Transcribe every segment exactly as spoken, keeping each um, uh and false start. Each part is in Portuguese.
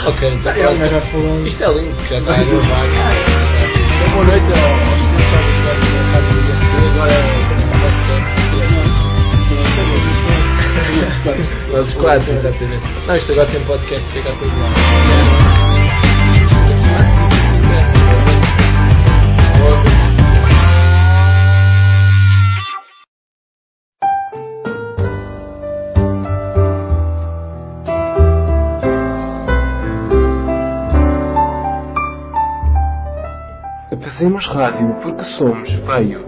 Ok, então É, mas já falamos. isto é lindo, porque já está a gravar. Boa noite aos aos quatro, exatamente. Não, isto agora tem podcast, chega a todo lado. Fazemos rádio porque somos veios.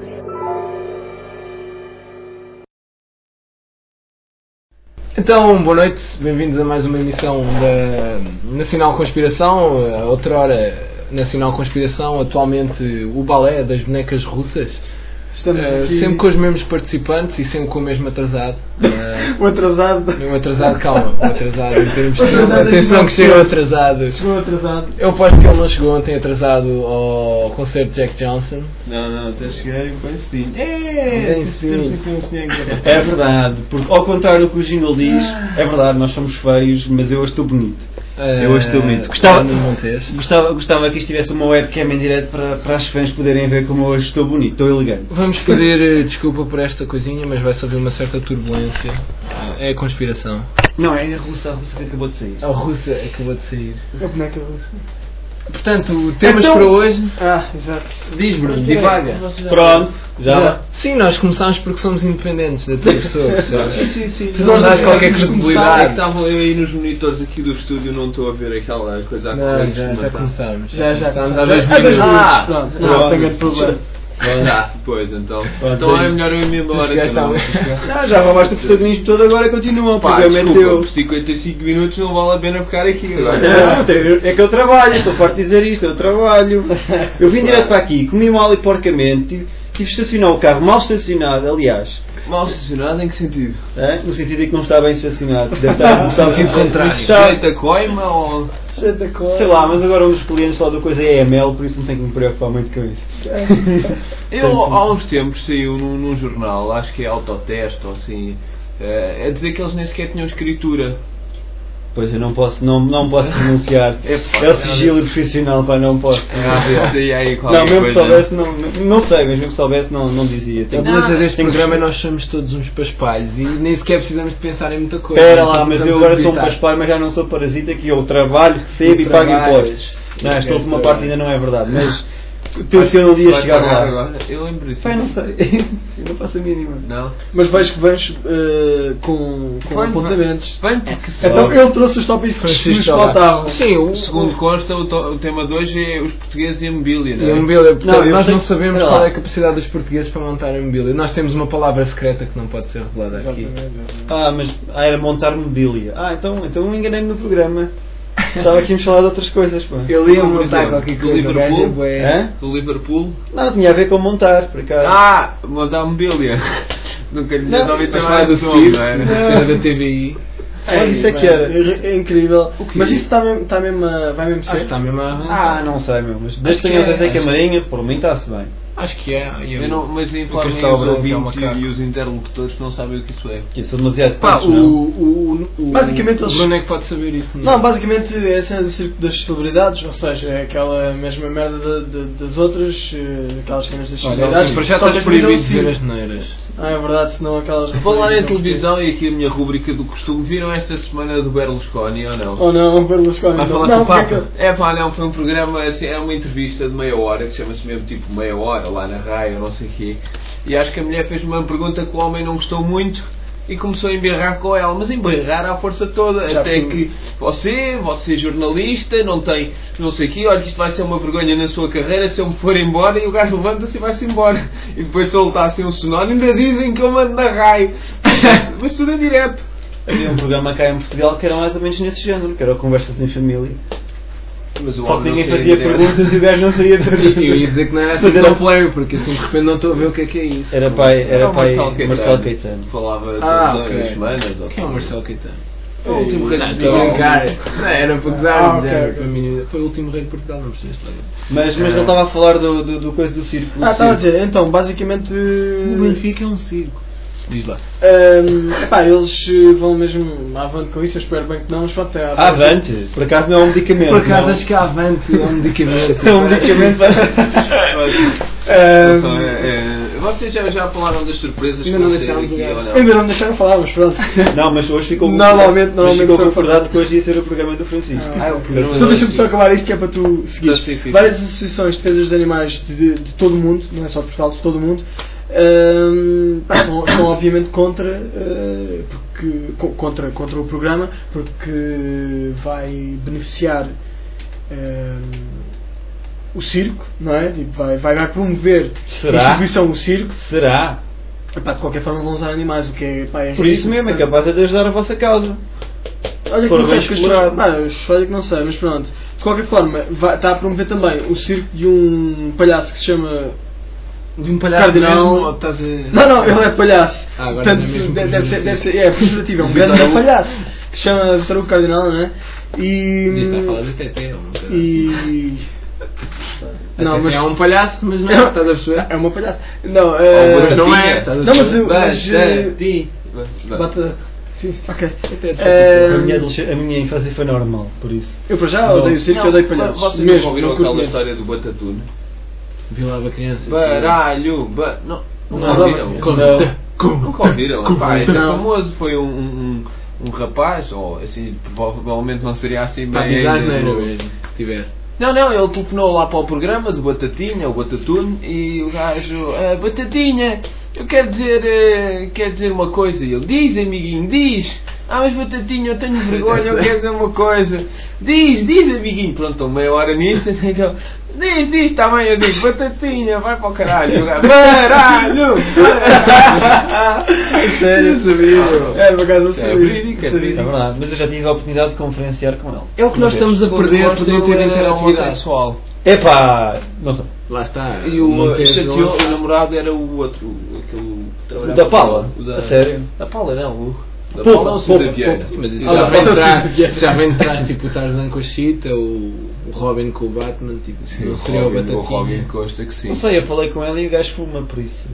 Então, boa noite, bem-vindos a mais uma emissão da Nacional Conspiração, a outrora Nacional Conspiração, atualmente o balé das bonecas russas. Estamos Uh, aqui... sempre com os mesmos participantes e sempre com o mesmo atrasado. Uh, o atrasado. o atrasado, calma, o atrasado em termos de Atrasado atenção que chegou atrasado. Chegou atrasado. Eu aposto que ele não chegou ontem atrasado ao concerto de Jack Johnson. Não, não, até cheguei bem cedinho. É, É, temos aqui um senhor. É verdade, porque ao contrário do que o jingle diz, é verdade, nós somos feios, mas eu hoje estou bonito. Eu hoje estou bonito. Gostava, gostava, gostava que isto tivesse uma webcam em direto para, para as fãs poderem ver como eu hoje estou bonito, estou elegante. Vamos pedir desculpa por esta coisinha, mas vai-se haver uma certa turbulência. É a conspiração. Não, é a russa, a russa que acabou de sair. A russa acabou de sair. A boneca russa. Portanto, temas então... para hoje. Ah, exato. Diz, Bruno, divaga. Pronto, já. já. Sim, nós começámos porque somos independentes da tua pessoa. Sim, sim, sim. Se não dás qualquer credibilidade. Estavam aí nos monitores aqui do estúdio, não estou a ver aquela coisa a correr. Não, já, já começámos. Já, já. Estamos há dois minutos. minutos. Pronto, não tenho problema. Ah, pois então. Então é melhor eu ir embora. Não, já roubaste o protagonismo todo, agora continuam. Pá, desculpa, por cinquenta e cinco minutos não vale a pena ficar aqui agora. Não, é que eu trabalho, estou farto de dizer isto, eu trabalho. Eu vim direto para aqui, comi mal e porcamente, tive, tive de estacionar o carro mal estacionado, aliás. Mal estacionado em que sentido? É? No sentido de que não está bem estacionado. Deve estar no sentido contrário. Sujeito a coima ou... Sujeito a coima. Sei lá, mas agora um dos clientes lá do coisa é E M L, por isso não tenho que me preocupar muito com isso. Eu há uns tempos saiu num, num jornal, acho que é Autoteste ou assim, é, a dizer que eles nem sequer tinham escritura. Pois eu não posso, não, não posso pronunciar. É, é o sigilo profissional, pá, não posso. Ah, sei aí não, mesmo que soubesse, não, não sei, mas mesmo que soubesse, não, não dizia. A beleza deste programa é nós somos todos uns paspalhos e nem sequer precisamos de pensar em muita coisa. Espera lá, mas eu agora sou um paspalho, mas já não sou parasita, que eu trabalho, recebo e pago impostos. Não, esta última parte ainda não é verdade, mas... O teu senhor um dia chegar lá. Agora? Eu lembro isso. Pai, não sei. Eu não faço a mínima. Não. Mas vejo que vens uh, com, com Vem, apontamentos. Vem, porque se então ele trouxe os tópicos que nos faltavam. Sim, o, segundo consta, o, to, o tema de hoje é os portugueses e a mobília, não é? E a mobília, portanto, não, nós sei, não sabemos qual é a capacidade dos portugueses para montar a mobília. Nós temos uma palavra secreta que não pode ser revelada aqui. Ah, mas ah, era montar mobília. Ah, então, então eu enganei-me no programa. Estava aqui a me falar de outras coisas, pô. Eu ia montar qualquer coisa. Do Liverpool? É? Do Liverpool? Não, tinha a ver com montar, por acaso. Ah, montar mobília. Nunca lhe não, ouvi Mas chamar do do nome, não era? era? Da T V I. É, isso é que era. É, é incrível. Mas isso está mesmo, está mesmo a, vai mesmo ser? Acho que está mesmo a avançar. Ah, não sei, meu. Mas desde que tenhas a Zé Camarinha, por mim está-se bem. Acho que é. Eu, eu não, mas informem os ouvintes e, e os interlocutores que não sabem o que isso é. Que eu sou demasiado Pá, tantos, o, não? o, o, basicamente o eles... Bruno é que pode saber isso. Não, basicamente é a cena do circo das celebridades, ou seja, é aquela mesma merda de, de, das outras, aquelas cenas das celebridades. Olha, para já estás proibido de dizer as neiras. Ah, é verdade, senão aquelas... Falar em televisão e aqui a minha rubrica do costume, viram esta semana do Berlusconi ou não? Ou não, Berlusconi. Vai falar não, com o Papa? Que... É pá, não, foi um programa, assim, é uma entrevista de meia hora, que chama-se mesmo tipo meia hora, lá na raia, não sei o quê. E acho que a mulher fez uma pergunta que o homem não gostou muito e começou a emberrar com ela, mas emberrar à força toda, já até fui. que você, você jornalista, não tem não sei o quê, olha que isto vai ser uma vergonha na sua carreira se eu me for embora, e o gajo levanta-se e vai-se embora. E depois solta assim um sonoro, ainda dizem que eu mando na raia. Mas tudo é direto. Havia um programa cá em Portugal que era mais ou menos nesse género, que era o Conversas em Família. Mas o Só que homem ninguém não fazia direto. perguntas e o gajo não sabia dizer. Eu ia dizer que não era assim tão flare, porque assim de repente não estou a ver o que é que é isso. Era pai, era Era o pai Marcelo Caetano. Marcelo Caetano. Falava Ah, todas ok. as semanas. Ou Quem é o Marcelo Caetano? Foi o último rei de Não, estou a Portugal. brincar. Não, era para gozar. Ah, mas ok, era ok. para mim. Foi o último rei de Portugal, não percebeste nada. Mas, mas ele estava a falar do, do, do coisa do circo. do Ah, estava a circo. dizer, então, basicamente... O Benfica é um circo. Diz lá. Um, epá, eles vão mesmo avante com isso, eu espero bem que não, mas pronto, é avante, por acaso não é um medicamento. Por acaso acho que avante é um medicamento. É um medicamento. um, é, é, vocês já, já falaram das surpresas ainda que não vão ser deixaram aqui ou não? Ainda não deixaram falar, mas pronto. Não, mas hoje ficou normalmente, normalmente ficou concordado que hoje ia ser o programa do Francisco. Ah, é o programa. Então deixa-me só acabar isto que é para tu seguir. Várias associações de defesa dos animais de, de, de todo o mundo, não é só de Portugal, de todo o mundo, um, estão, estão obviamente contra, uh, porque, contra, contra o programa, porque vai beneficiar um, o circo, não é? Tipo, vai, vai, vai promover Será? a instituição do circo. Será? Epá, de qualquer forma vão usar animais, o que é, pá, é por isso mesmo, é capaz de ajudar a vossa causa. Olha que não sei, porque as, pá, olha que não sei, mas pronto. De qualquer forma, vai, está a promover também o circo de um palhaço que se chama de um palhaço Cardinal. Mesmo, ou estás a... Não, não, ele é palhaço. Ah, agora Portanto, não é mesmo deve, deve ser, deve ser, é pejorativo, é um grande palhaço que se chama Vitor Hugo Cardinal, não é? E. E está a falar de Tete, e. Não, mas é um palhaço, mas não é, estás a perceber? É uma palhaço. Não, é, mas não é, estás a perceber? Não, mas. mas Bata. Sim, ok. A minha, a minha infância foi normal, por isso. Eu para já odeio o circo, eu odeio palhaços. Vocês mesmo ouviram aquela história do Batatune? Violava crianças. Baralho, ba... não, não, não ouviram? Nunca ouviram? Pá, isso é famoso, foi um, um, um rapaz, ou assim, provavelmente não seria assim bem. Avisás não era mesmo, se tiver. Não, não, ele telefonou lá para o programa do Batatinha, o Batatune, e o gajo, ah, Batatinha, eu quero dizer, uh, quero dizer uma coisa. E ele, diz amiguinho, diz. Ah, mas Batatinha, eu tenho vergonha, eu quero dizer uma coisa. Diz, diz amiguinho. Pronto, estou meia hora nisto, então, diz, diz, está bem, eu digo, Batatinha, vai para o caralho. E o gajo, baralho! Sério, sabia? É, por acaso eu sabia. É verídico, é verdade, mas eu já tive a oportunidade de conferenciar com ele. É o que nós estamos a perder, poder ter interatividade. Epá, não sei. Lá está. E o chateou, o namorado era o outro, aquele o da Paula. O da, a sério? Da Paula não, o da Paula não se Vieira. Mas isso já vem atrás, já vem atrás, tipo o Tarzan com a Chita, o Robin com o Batman, tipo, sim, não seria o Batatinha. O Robin Costa que sim. Não sei, eu falei com ele e o gajo fuma, por isso.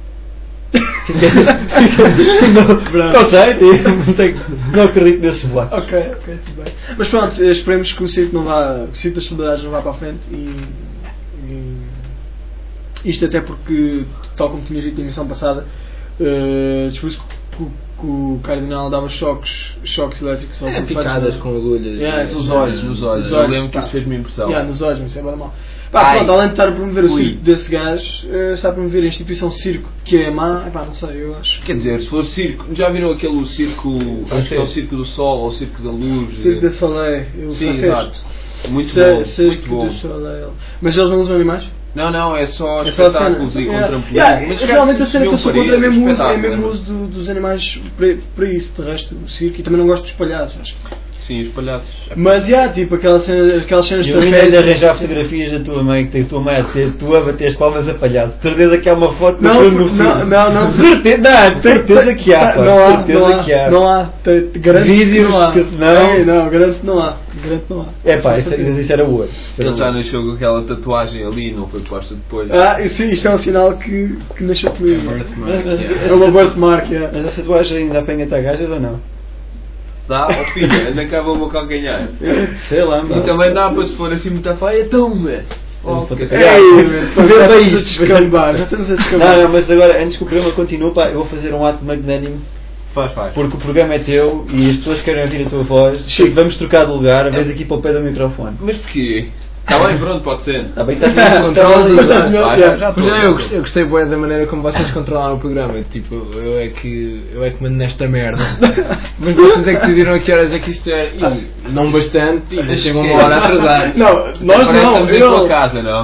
Não sei, não acredito nesses boatos. Ok, ok, tudo bem. Mas pronto, esperemos que o circo não vá, o circo das celebridades não vá para a frente e, e isto até porque, tal como tinha dito na emissão passada, uh, descobriu-se que, que o Cardinal dava choques, choques elétricos é, picadas com agulhas yeah, nos olhos, nos olhos. Nos eu olhos, lembro que isso fez-me impressão. Yeah, nos olhos, mas isso é bem mal. Pá, pronto, além de estar a promover o circo desse gajo, uh, está a promover a instituição circo, que é má, epá, não sei, eu acho. Quer dizer, se for circo, já viram aquele circo, acho que é o Circo do Sol ou o Circo da Luz? Circo do Soleil, eu sim, exato. Muito C- bom, Circo muito bom. do Soleil. Mas eles não usam animais? Não, não, é só é espetáculos só e com yeah. trampolim. Yeah, mas realmente a cena que eu sou contra é mesmo uso, é mesmo né? uso do, dos animais para, para isso, de resto, o circo, e também não gosto dos palhaços, acho. Sim, os palhaços. Mas, já, yeah, tipo, aquela cena, aquelas cenas de trapézio... Eu ainda arranjar fotografias da tua mãe, que tens a tua mãe a ser, tu a bater as palmas a palhaço. Certeza que há uma foto não, no não, não, não, não. Certeza, não, certeza que há, pá. Não há, certeza não há, que há. não há. Garanto vídeos que não há. Que, não, Ei, não, garanto que não há. Garanto que não há. É pá, isso, isso era ouro. Ele já nasceu com aquela tatuagem ali, não foi posta depois. Ah, sim, isto é um sinal que, que nasceu comigo. É birthmark, yeah. É uma birthmark, yeah. Mas essa tatuagem ainda apanha-te gajas ou não? Dá, ó filho, anda cá o meu calcanhar. Sei lá, e também dá para se for assim muito feia, então, meu. Oh, já estamos a descambar, já estamos a descambar. Não, não, mas agora, antes que o programa continue, pá, eu vou fazer um ato magnânimo. Faz, faz. Porque o programa é teu e as pessoas querem ouvir a tua voz. Chico, vamos trocar de lugar, vez aqui para o pé do microfone. Mas porquê? Está bem, pronto, pode ser. Está bem, está bem. Controlas, mas estás melhor. Já, já, já, eu gostei, eu gostei bué da maneira como vocês controlaram o programa. Tipo, eu é que eu é que mando nesta merda. Mas vocês é que decidiram a que horas é que isto é. E não bastante, e ainda chegam uma hora atrasados. Não, nós não. Estamos em tua casa, não?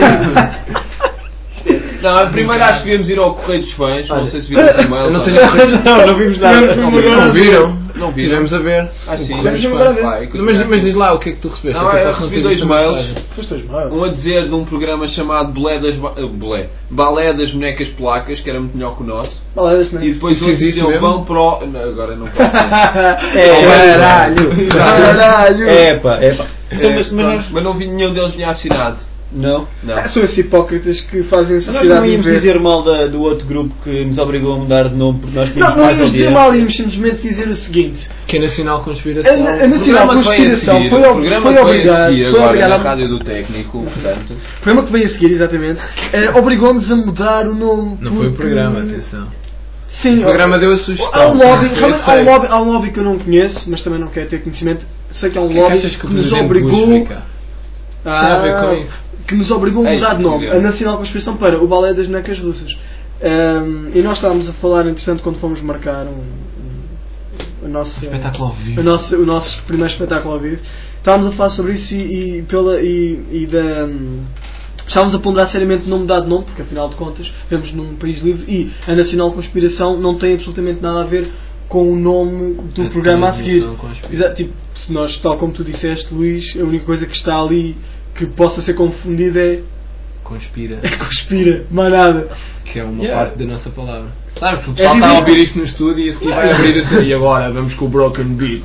Não, primeiro acho que devíamos ir ao Correio dos Fãs. Não sei se viram os e-mails. Não, não, não vimos nada. Não viram? Não viram? Tivemos a ver. Ah, sim. Mas, mas diz lá o que é que tu recebeste. Não, eu recebi dois mails. Dois mails. Um a dizer de um programa chamado Belé das, Belé, Balé das Bonecas Polacas, que era muito melhor que o nosso. Balé das Bonecas. E depois outro diziam vão para o... Não, agora não posso. É, caralho. Caralho. É pá, é pá. Então, mas, mas, mas não vi nenhum deles tinha assinado. Não? Não. Ah, são esses hipócritas que fazem a sociedade. Nós não íamos dizer mal da, do outro grupo que nos obrigou a mudar de nome porque nós tínhamos Não, não íamos dizer mal, íamos simplesmente dizer o seguinte: que a Nacional Conspiração. A, a Nacional Conspiração foi, foi, foi obrigado. Foi obrigado a rádio do técnico, portanto. O programa que veio a seguir, exatamente, uh, obrigou-nos a mudar o nome. Não foi o programa, atenção. Sim, o programa deu a sugestão. Há um lobby, realmente, há um lobby, há um lobby que eu não conheço, mas também não quero ter conhecimento. Sei que há um que lobby que, que nos obrigou. Ah, a ver com isso. Que nos obrigou a mudar de nome, a Nacional Conspiração, para o Balé das Bonecas Russas. Um, e nós estávamos a falar, entretanto, quando fomos marcar um, um, a nossa, espetáculo ao vivo. A nossa, o nosso primeiro espetáculo ao vivo. Estávamos a falar sobre isso e, e, pela, e, e da. Um, estávamos a ponderar seriamente não mudar de nome, porque afinal de contas vivemos num país livre e a Nacional Conspiração não tem absolutamente nada a ver com o nome do a programa a seguir. Exato, tipo, se nós, tal como tu disseste, Luís, a única coisa que está ali que possa ser confundida é conspira. É conspira, mais nada. Que é uma yeah. parte da nossa palavra. Sabe, porque o pessoal é está a ouvir isto no estúdio e a seguir vai abrir assim e agora vamos com o Broken Beat.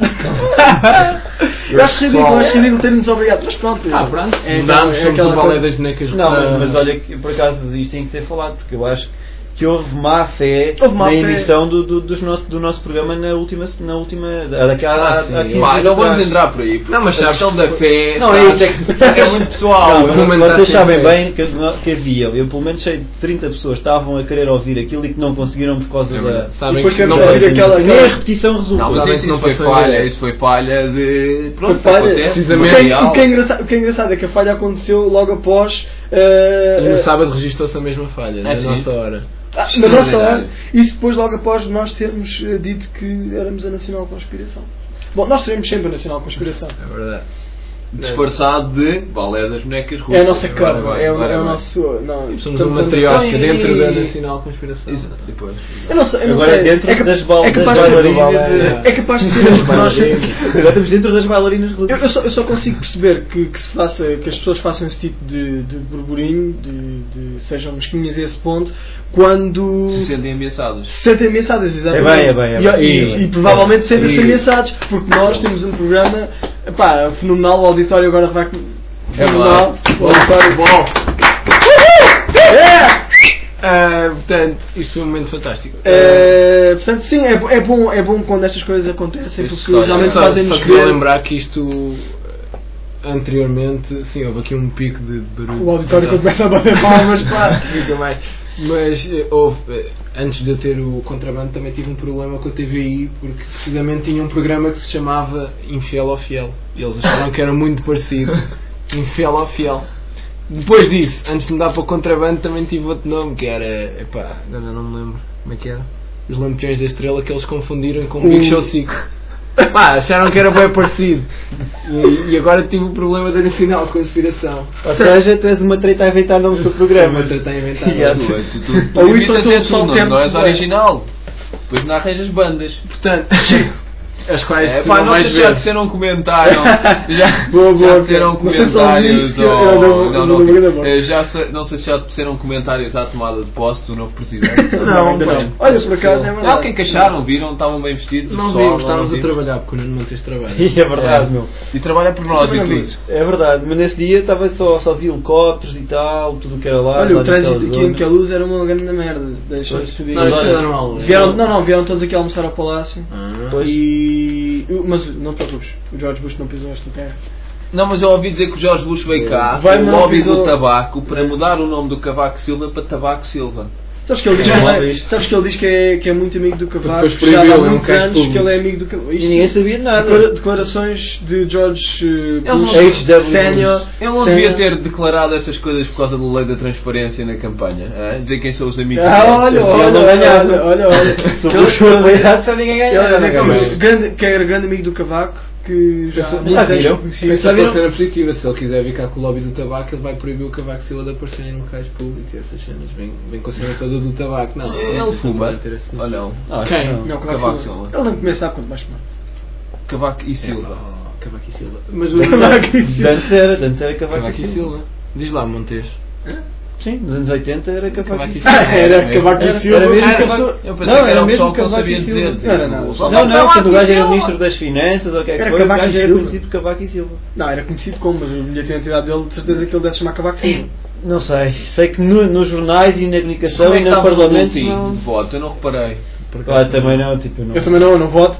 Eu acho ridículo, acho ridículo ter-nos obrigado, mas pronto. Ah, pronto, é, mudámos, é somos o balé das bonecas. Não, mas, mas olha, que, por acaso isto tem que ser falado, porque eu acho que houve má fé houve má na fé. emissão do, do, dos nosso, do nosso programa na última. Na última daquela, ah, sim, a, a não vamos entrar por aí. Não, mas a questão da fé. Não, é isso, é, que, é muito pessoal. Não, não, vocês sabem bem que, que havia, eu pelo menos sei de trinta pessoas estavam a querer ouvir aquilo e que não conseguiram por causa é da. Sabem que não fazer aquela. Nem a repetição resultou. Não, mas isso não foi falha, isso foi falha de. Pronto, falha, precisamente. O que, é, o, que é engraçado, o que é engraçado é que a falha aconteceu logo após. Uh, no sábado registrou-se a mesma falha, na nossa hora. Ah, na nossa hora, e depois logo após nós termos uh, dito que éramos a Nacional Conspiração. Bom, nós teremos sempre a Nacional Conspiração. É verdade. Disfarçado de Balé das Bonecas Russas. É a nossa cara, é, é, é o nosso. Não, somos uma matriosca dentro da Nacional Conspiração. Exato, depois. Eu não sei, eu não Agora sei. dentro é das, bal é das bailarinas. De, é capaz de ser. Agora estamos dentro das bailarinas russas. Eu, eu, só, eu só consigo perceber que, que, se faça, que as pessoas façam esse tipo de, de burburinho, de, de, sejam mesquinhas a esse ponto, quando. Se sentem ameaçadas. Se sentem ameaçadas, exatamente. É bem, é bem. É bem. E, e, e, e provavelmente sentem-se ameaçados, porque nós temos um programa. Epá, fenomenal, o auditório agora vai. Fenomenal, é o auditório bom. Uh, portanto, isto foi um momento fantástico. Uh, portanto, sim, é, é, bom, é bom quando estas coisas acontecem, porque só, realmente só, fazem-nos só queria lembrar que isto anteriormente, sim, houve aqui um pico de barulho. O auditório que começa a bater palmas, pá. Mas houve, antes de eu ter o contrabando também tive um problema com a T V I, porque precisamente tinha um programa que se chamava Infiel ao Fiel e eles acharam que era muito parecido. Infiel ao Fiel. Depois disso, antes de mudar para o contrabando, também tive outro nome que era, epá, não, não me lembro como é que era, os Lampiões da Estrela, que eles confundiram com o Big Show cinco. Pá, acharam que era bem parecido. E, e agora tive o problema da Nacional Conspiração. Ou seja, tu és uma treta a inventar nomes do programa. Uma treta a inventar nomes. Tu, tu, tu, tu imitas é tudo, não, não és original. Depois não arranjas bandas. Portanto, as quais é, pá, não sei se já disseram um comentário. Já, boa, boa, já disseram comentários. Ou, não, não, não, já não sei se já disseram comentários à tomada de posse do novo presidente. Não, não, não. Olha, por acaso é verdade. Não, o que é que acharam? Viram? Estavam bem vestidos? Não vimos, estávamos a trabalhar porque o Nuno Montes trabalha. É verdade, meu. E trabalha por nós, inclusive. É verdade, mas nesse dia estava só, só vi helicópteros e tal, tudo o que era lá. Olha, o trânsito aqui em Queluz era uma grande merda. Deixa de subir. Não, isso é normal. Não, não, vieram todos aqui almoçar ao Palácio. E. Mas não te preocupes, o George Bush não pisou esta terra. Não, mas eu ouvi dizer que o George Bush veio cá, o lobby do tabaco, para mudar o nome do Cavaco Silva para Tabaco Silva. Sabes que ele diz, é, sabes que, ele diz que, é, que é muito amigo do Cavaco, já há muitos anos que ele é amigo do Cavaco. E ninguém sabia nada. Declara, declarações de George Bush Senior. Ele não devia ter declarado essas coisas por causa da lei da transparência na campanha. É? Dizer quem são os amigos. Ah, olha, olha, olha, olha, olha, olha. Sobre o show de lealdade só ninguém ganha. Que era grande amigo do Cavaco. Que já, já viram? Pensa pela cena positiva, se ele quiser vir cá com o lobby do tabaco, ele vai proibir o Cavaco Silva de aparecer em locais públicos e essas cenas. Vem, vem com a cena toda do tabaco. Não, ele, ele fuma. Ou não? Ah, quem? Não, não, Cavaco Silva. Ele não começa a quanto mais fumar. Cavaco e Silva. Oh, Cavaco e Silva. Mas o Cavaco e Silva. Dantes era, Dantes era Cavaco, Cavaco e Silva. Diz lá, Montes. Sim, nos anos oitenta era Cavaco e Silva. Era Cavaco e Silva. Era mesmo Cavaco. Silva. Eu pensei que era o pessoal que não sabia dizer. Não, não. Não, não, quando o gajo era Ministro das Finanças ou o que é que foi, o gajo era conhecido por Cavaco e Silva. Não, era conhecido como, mas o bilhete de identidade dele, de certeza que ele deve se chamar Cavaco e Silva. Não sei. Sei que no, nos jornais e na comunicação e no Parlamento não... voto, eu não reparei. Ah, também não, tipo, não. Eu também não, eu não voto.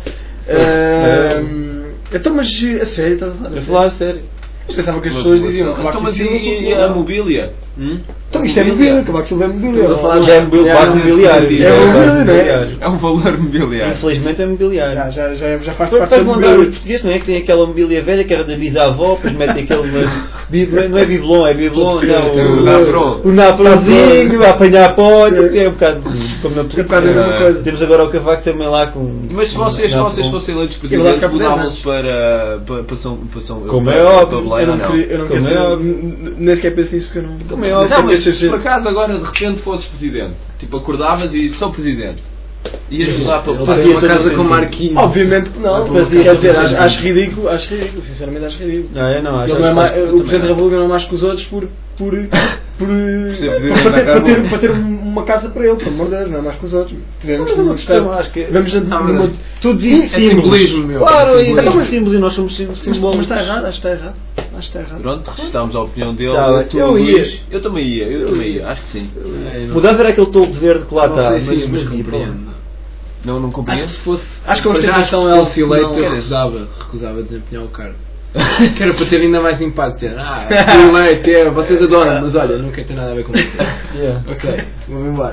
Então, mas a sério, estás a falar? Eu falar a sério. Eu pensava que as pessoas diziam Cavaco e Silva. E a mobília? Hum? Então isto é mobília, Cavaco e Silva é mobília. Estou a falar já é mobiliário. É mobiliário, não é? É um valor mobiliário. Infelizmente é mobiliário. Já, já, já, já faz parte do mobiliário. Os portugueses não é que tem aquela mobília velha que era da bisavó, depois metem aquele. Não é biblon, é biblon, não. O napronzinho, a apanhar pó, é um bocado como na política. Temos agora o Cavaco também lá com. Mas se vocês fossem eleitos presidentes, mudavam-se para São Como é óbvio. Eu não quero nem sequer penso nisso porque eu não. Como é óbvio. Não, mas se por acaso agora de repente fosses presidente, tipo acordavas e sou presidente, ias lá para fazer uma casa com marquise. Obviamente que não, fazia, quer dizer, acho, acho ridículo, acho ridículo, sinceramente acho ridículo. Não, eu não, acho, Ele acho, não é acho, mais, o Presidente da República não é mais que os outros por. por, por para, ter, para, ter, para ter uma casa para ele, pelo amor de Deus, não é mais que os outros. Tivemos uma questão, acho que. Vamos numa. Tudo vive de simbolismo, meu. Claro, é símbolos e nós somos símbolos. Mas está errado, acho que está errado. Acho que está errado. Pronto, registamos a opinião dele. Tá, tu, eu ia. Luís, eu também ia, eu também ia, acho que sim. Mudava era aquele toldo verde que lá está. Mas, sim, mas compreendo. Não, não compreendo. Acho que se fosse. Acho que a ostentação é fosse eleito, eu recusava, recusava desempenhar o cargo. Que era para ter ainda mais impacto. Ter, ah, fui eleito, é, vocês adoram, mas olha, não quero ter nada a ver com isso. Yeah. Ok, vamos embora.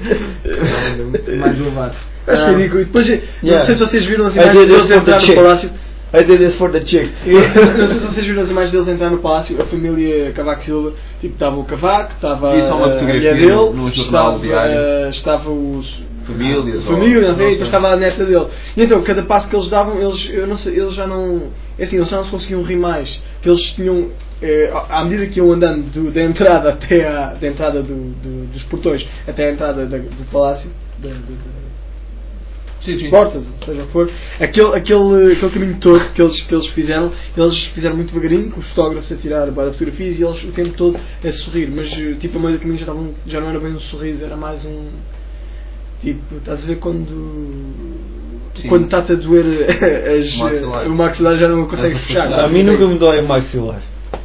Mais um debate. Acho que é ridículo. Depois, yeah. não sei se vocês viram as imagens deles entrar no palácio. I did this for the chick. Não sei se vocês viram as imagens deles entrar no palácio, a família Cavaco Silva, tipo, estava o Cavaco, estava isso é uma fotografia a mulher dele, num jornal estava, diário. estava os famílias, família, não sei, e depois estava a neta dele. E então, cada passo que eles davam, eles, eu não sei, eles já não, é assim, eles já não se conseguiam rir mais, que eles tinham, eh, à medida que iam andando do, da entrada até a, da entrada do, do, dos portões até a entrada da, do palácio, da, da, Sim, sim. portas, seja o que for, aquele, aquele, aquele caminho todo que eles, que eles fizeram, eles fizeram muito devagarinho, com os fotógrafos a tirar várias fotografias e eles o tempo todo a sorrir, mas tipo a meio do caminho já, estavam, já não era bem um sorriso, era mais um tipo, estás a ver quando sim. Quando está-te a doer as, maxilar. O maxilar já não consegue fechar. A mim nunca me dói o maxilar.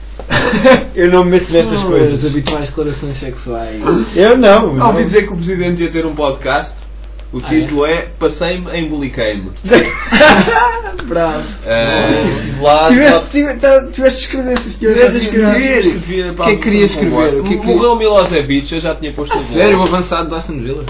Eu não me meto nessas oh, coisas. As habituais declarações sexuais. Eu não. Não. Ouvi dizer que o Presidente ia ter um podcast. O ah, título é, é Passei-me, Emboliquei-me. Bravo. Uh, lá, tiveste, tiveste escrever se tiveste escrever. O que é que queria escrever? O que é que... Morreu Milosevic, eu já tinha posto o blog. Sério, o avançado do Aston Villa?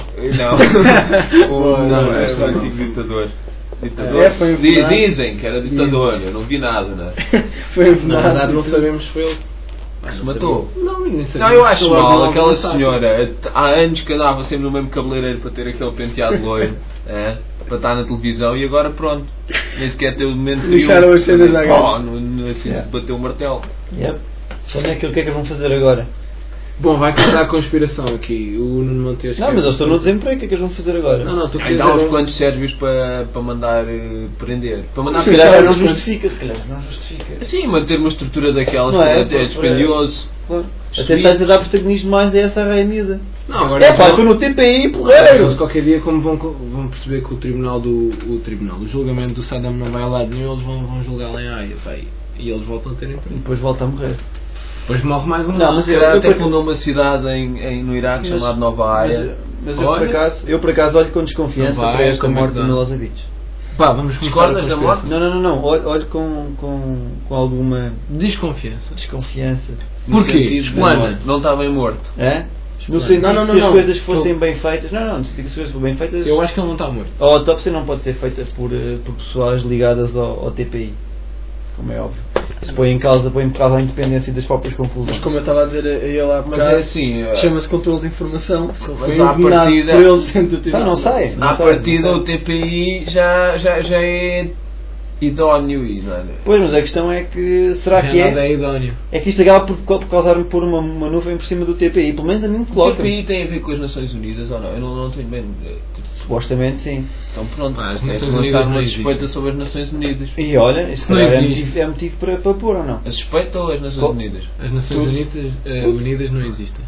Não. o, não, é o antigo ditador. ditador. É, foi Dizem que era ditador, eu não vi nada, não é? Foi na verdade não sabemos se foi ele. Ah, se matou? Não, nem não, eu acho mal aquela senhora. Há anos que andava sempre no mesmo cabeleireiro para ter aquele penteado loiro, é, para estar na televisão e agora pronto. Nem sequer ter o momento de deixaram as cenas da oh, assim, yeah. Bateu o martelo. Yep. Onde é que, o que é que eles vão fazer agora? Bom, vai contar a conspiração aqui. O Nuno Monteiro. Não, mas eles estão no desemprego, o que é que eles vão fazer agora? Não, não, estou a ainda há uns quantos sérvios para, para mandar uh, prender. Para mandar se calhar não justifica, se calhar não justifica. Sim, manter uma estrutura daquelas não é, é, é dispendioso. Claro. Até estás a dar protagonismo mais a essa raia miúda. Não, agora é pá, estou no T P I, porreiro! Qualquer dia, como vão, vão perceber que o tribunal do o tribunal, o julgamento do Saddam não vai a lado nenhum, eles vão, vão julgá-lo em Haia, pá, e eles voltam a ter emprego. E depois volta a morrer. Depois morre mais um. Não, mas ele até fundou uma cidade em, em, no Iraque chamada Nova Haia. Mas, mas eu, por acaso, eu por acaso olho com desconfiança para esta morte do Milosevic. Pá, vamos discordas da morte? Não, não, não, não. Olho, olho com, com, com alguma desconfiança. Desconfiança. Porquê? Mano, não está bem morto. É? No sentido não, não, não, que se as coisas fossem bem feitas. Não, não, no sentido que as coisas fossem bem feitas. Eu acho que ele não está morto. A autópsia não pode ser feita por, por pessoas ligadas ao, ao T P I. Como é óbvio. Isso põe em causa, põe em causa a independência das próprias conclusões. Mas como eu estava a dizer a ele há bocado, mas é assim, chama-se controle de informação. Mas à partida, por eles dentro do não, não sei. À partida o T P I já, já, já é idóneo e nada. Pois, mas a questão é que será já que é? é idóneo. É que isto acaba por, por causar-me por uma, uma nuvem por cima do T P I. Pelo menos a mim me coloca. O T P I tem a ver com as Nações Unidas ou não? Eu não, não tenho bem. Supostamente sim. Então pronto, ah, tem que lançar uma suspeita sobre as Nações Unidas. E olha, isso é motivo, é motivo para, para pôr ou não? A suspeita ou as Nações Co- Unidas? As Nações Unidas, uh, Unidas não existem.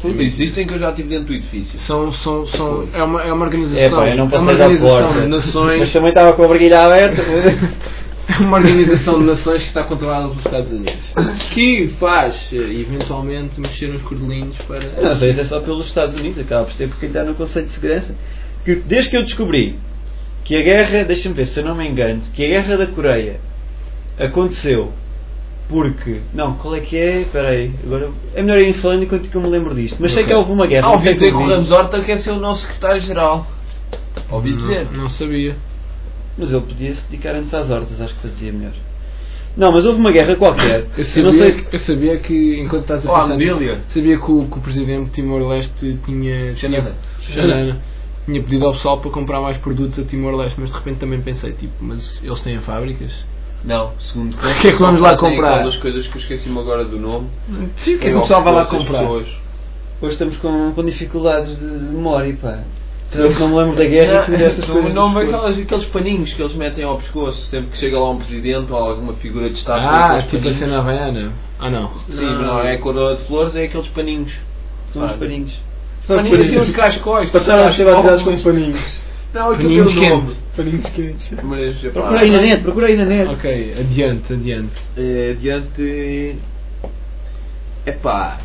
Tudo existem que eu já estive dentro do edifício. São, são, são, é, uma, é uma organização, é, pá, não é uma organização de nações. Mas também estava com a barriguilha aberta. É uma organização de nações que está controlada pelos Estados Unidos. Que faz, eventualmente, mexer nos cordelinhos para. Não sei se é só pelos Estados Unidos, acaba por ser porque está no Conselho de Segurança. Que, desde que eu descobri que a guerra, deixa-me ver se eu não me engano, que a guerra da Coreia aconteceu porque. Não, qual é que é? Espera aí, agora é melhor ir falando enquanto que eu me lembro disto. Mas sei que houve uma guerra. Ah, ouvi dizer que o Ramos Horta quer ser o nosso secretário-geral. Ouvi dizer. Não, não sabia. Mas ele podia se dedicar antes às hortas, acho que fazia melhor. Não, mas houve uma guerra qualquer. Eu sabia, eu não sei se... eu sabia que, enquanto estás a oh, pensar nisso, sabia que o, que o presidente de Timor-Leste tinha, tinha, tinha, tinha pedido ao pessoal para comprar mais produtos a Timor-Leste, mas de repente também pensei, tipo, mas eles têm fábricas? Não, segundo o que é que vamos lá comprar? Aquelas coisas que eu esqueci-me agora do nome. Sim, o que é que o pessoal vai lá comprar? Hoje estamos com, com dificuldades de memória, pá. Eu não me lembro da guerra e tudo essas coisas. Não, não, aquelas, aqueles paninhos que eles metem ao pescoço sempre que chega lá um presidente ou alguma figura de Estado. Ah, tipo paninhos. A cena havaiana? Ah, não. Sim, não, não é a coroa de flores, é aqueles paninhos. São ah, os paninhos. São os paninhos e os cascóis. Passaram a ser batizados com paninhos. Não, paninhos quentes. Paninhos quentes. Procura aí na net, procura aí na net. Ok, adiante, adiante. É, adiante. Epá.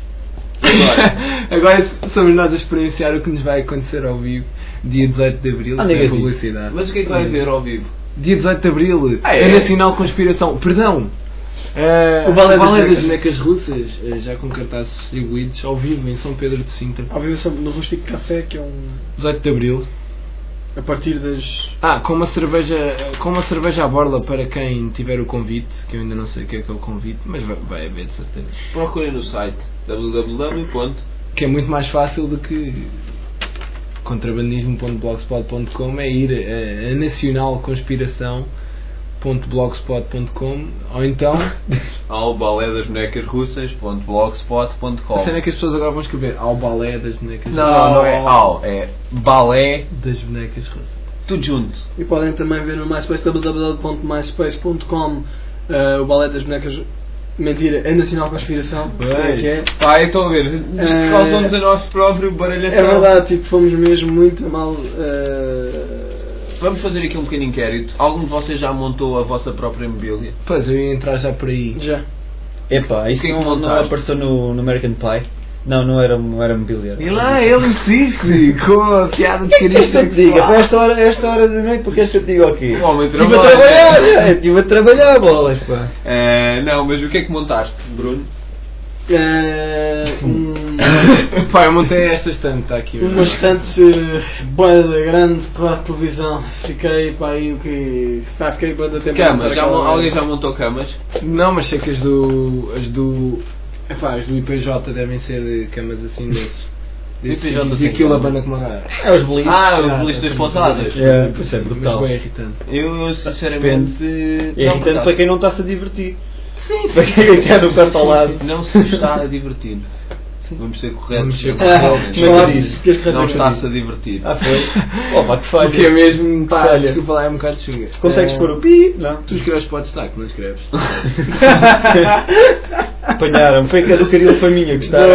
Agora, agora somos nós a experienciar o que nos vai acontecer ao vivo dia dezoito de Abril, sem ah, publicidade. Mas o que é que vai haver ao vivo? Dia dezoito de Abril, ah, é, é Nacional Conspiração, perdão, uh, o Balé das Bonecas Russas, uh, já com cartazes distribuídos, ao vivo em São Pedro de Sintra. Ao vivo no Rústico Café, que é um... dezoito de Abril. A partir das... Ah, com uma cerveja, com uma cerveja à borla para quem tiver o convite, que eu ainda não sei o que é que é o convite, mas vai, vai haver de certeza. Procurem no site w w w. Que é muito mais fácil do que contrabandismo ponto blogspot ponto com, é ir a, a nacional conspiração ponto blogspot ponto com ou então ao balé das bonecas russas ponto blogspot ponto com. A cena é que as pessoas agora vão escrever ao balé das bonecas russas. Não, não é ao, é balé das bonecas russas. Tudo junto. E podem também ver no MySpace w w w ponto myspace ponto com uh, o balé das bonecas. Mentira, é Nacional Conspiração. É que é. Pá, então a ver, uh, causamos a nosso próprio baralhação. É verdade, tipo, fomos mesmo muito mal. Uh, Vamos fazer aqui um pequeno inquérito. Algum de vocês já montou a vossa própria mobília? Pois, eu ia entrar já por aí. Já. Epá, isso que não, que não apareceu no, no American Pie? Não, não era, não era mobiliário. E lá, ele insiste com a piada de carista. Que diga, esta hora, esta hora da noite, porque és que eu te digo aqui? O homem trabalha. Estive a trabalhar, estive a trabalhar, bolas, pá. Uh, não, mas o que é que montaste, Bruno? Uh, um... Pá, eu montei esta estante, está aqui. Uma estante uh, boa grande para a televisão. Fiquei para aí o que. Pá, fiquei para da tempo. Camas, já, alguém já montou camas? Não, mas sei que as do. As do. Epá, as do I P J devem ser camas assim desses. I P J e aquilo a banda como a é os beliches. Ah, os beliches das pousadas. É, pois é brutal. Mas bem irritante. Eu sinceramente. É irritante para quem não está-se a divertir. Sim, para quem está no canto ao lado. Não se está a divertir. Sim. Vamos ser corretos. Vamos ser ah, isso. Não está-se a divertir. Ah, foi? Oh, pá, que falha. Porque é mesmo, pá, falha. Desculpa lá, é um bocado chunga. Consegues é... pôr o pi? Não. Tu escreves para o destaque, não escreves. Apanharam-me. Foi que a do Caril foi minha, gostaram.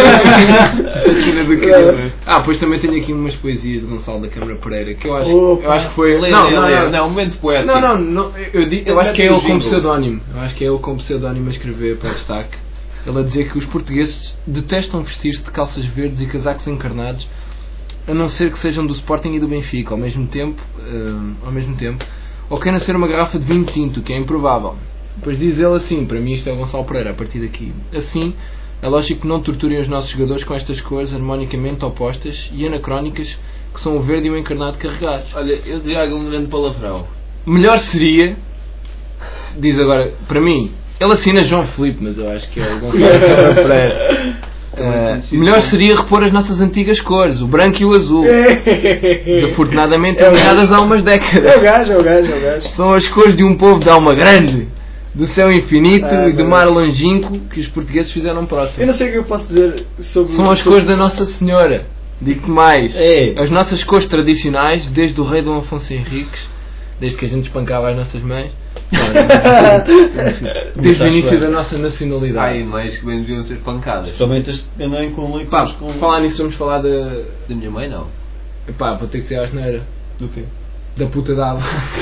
Ah, pois também tenho aqui umas poesias de Gonçalo da Câmara Pereira, que eu acho, oh, eu acho que foi... Lê, não, lê, não, lê. não, não, um momento poético. Não, não, não eu, eu, eu acho que é ele com pseudónimo. Eu acho que é ele com pseudónimo a escrever para o destaque. Ele a dizer que os portugueses detestam vestir-se de calças verdes e casacos encarnados, a não ser que sejam do Sporting e do Benfica, ao mesmo tempo, uh, ao mesmo tempo, ou quer nascer uma garrafa de vinho tinto, que é improvável. Depois diz ele assim, para mim isto é o Gonçalo Pereira, a partir daqui. Assim, é lógico que não torturem os nossos jogadores com estas cores harmonicamente opostas e anacrónicas, que são o verde e o encarnado carregados. Olha, eu diria um grande palavrão. Melhor seria, diz agora, para mim, ele assina João Filipe, mas eu acho que é o Gonçalo Pereira. Uh, melhor seria repor as nossas antigas cores, o branco e o azul. Desafortunadamente eliminadas há umas décadas. É o gajo, é o gajo, é o gajo. São as cores de um povo de alma grande, do céu infinito ah, e do mar longínquo que os portugueses fizeram próximo. Eu não sei o que eu posso dizer sobre... São as sobre... cores da Nossa Senhora. Digo-te mais. É. As nossas cores tradicionais, desde o rei Dom Afonso Henriques, desde que a gente espancava as nossas mães, Desde o início da nossa nacionalidade. Ai, mais que bem deviam ser pancadas. Principalmente as que andam com leite. Pá, com... falar nisso, vamos falar da. Da minha mãe, não. Epá, vou ter que dizer a asneira. Do quê? Da puta da avó.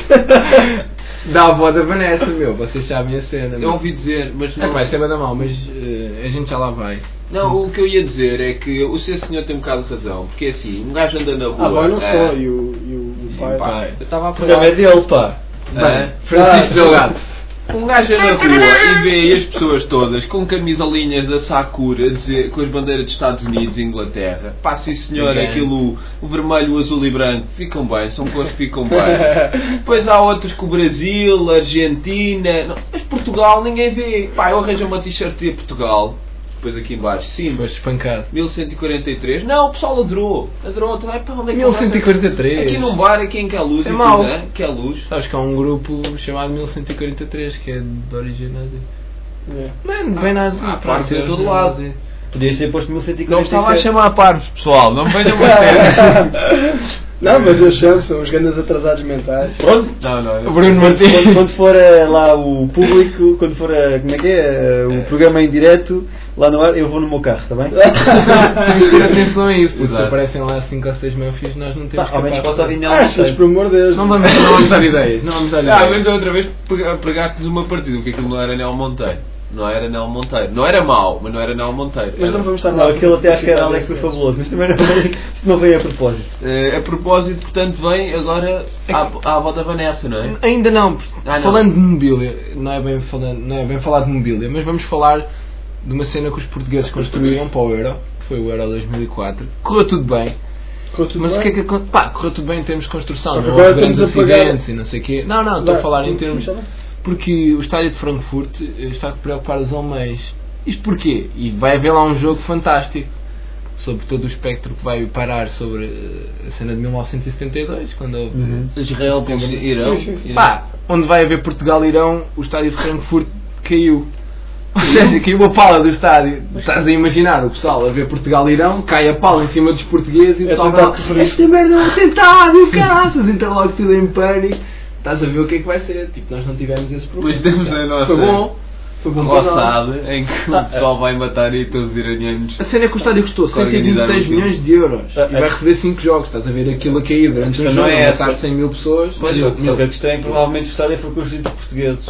Da avó da Vanessa, meu. Vocês sabem a cena. Eu ouvi dizer, mas não. É pá, isso é bem da mal, mas uh, a gente já lá vai. Não, o que eu ia dizer é que o seu senhor tem um bocado de razão. Porque é assim, um gajo anda na rua. A avó não é, só, e o, e o pai. pai. Eu estava a O programa é dele, pá. É. Francisco Delgado. Um gajo anda na rua e vê as pessoas todas com camisolinhas da Sakura dizer, com as bandeiras dos Estados Unidos e Inglaterra. Pá, sim senhor, Okay. aquilo, o vermelho, o azul e branco, ficam bem, são cores que ficam bem. Depois há outros com o Brasil, a Argentina, não, mas Portugal ninguém vê. Pá, eu arranjo uma t-shirt de Portugal, depois aqui embaixo, sim, Foi espancado. mil cento e quarenta e três. Não, o pessoal adorou. Adorou. Vai para onde é que mil cento e quarenta e três. Aqui num bar, aqui em Queluz, É em mau. Pizan, Queluz. Sabes que há um grupo chamado mil cento e quarenta e três que é de origem nazi. É. Mano, bem nazi. Ah, pronto, pode ser é de todo nazi. lado. Podias ter posto mil cento e Não quarenta e sete. estava a chamar parvos, pessoal. Não me venham bater. Não, mas eu chamo, são os grandes atrasados mentais. Pronto. Não, não. O Eu... Bruno Quando, Martins. quando, quando for eh, lá o público, quando for a, como é que é, o programa em direto, lá no ar, eu vou no meu carro, está bem? Temos que ter atenção a isso, porque se Exato. aparecem lá cinco ou seis meus-filhos, nós não temos Tá, ao menos capaz posso de- ouvir Achas, por amor de Deus. Não vamos, não vamos dar ideias. Não vamos dar Ah, ideias. mas a outra vez prega- pregaste-nos uma partida, porque aquilo não era Nel Monteiro. Não era Nel Monteiro. Não era mau, mas não era Nel Monteiro. Mas Era- não vamos estar Não, aquilo até acho que era Alex o Fabuloso, mas também não, isto não veio a propósito. Eh, a propósito, portanto, vem agora à, à avó da Vanessa, não é? Ainda não. Ah, não. Falando de mobília, não é, bem falando, não é bem falar de mobília, mas vamos falar de uma cena que os portugueses construíram para o Euro, que foi o Euro dois mil e quatro. Correu tudo bem. Correu tudo Mas o bem? que é que acon- pá, correu tudo bem em termos de construção, Só que não agora houve grandes estamos a pagar- acidentes e não sei o quê. Não, não, estou a Vai, falar em sim, termos. sim, está bem. Porque o estádio de Frankfurt eh, está a preocupar os alemães. Isto porquê? E vai haver lá um jogo fantástico sobre todo o espectro que vai parar sobre eh, a cena de mil novecentos e setenta e dois, quando houve Uhum. Israel com Irão. Sim, sim, sim. pá, onde vai haver Portugal-Irão, o estádio de Frankfurt caiu. Ou seja, caiu a pala do estádio. Estás a imaginar o pessoal a ver Portugal-Irão, cai a pala em cima dos portugueses e o É pessoal tentar vai, preferir. esta merda é um atentado, caraças, então logo tudo em pânico. Estás a ver o que é que vai ser. Tipo, nós não tivemos esse problema. Pois temos a nossa Foi bom. Foi bom para nós. roçada em que o pessoal vai matar aí todos os iranianos. A cena é que o estádio custou cento e vinte e três Organizar um milhões de euros Ah, e vai é. receber cinco jogos. Estás a ver aquilo a cair durante um Então jogo, não é a essa. matar cem mil pessoas. Pois, Mil, só mil. que a questão é que provavelmente o estádio foi construído por portugueses.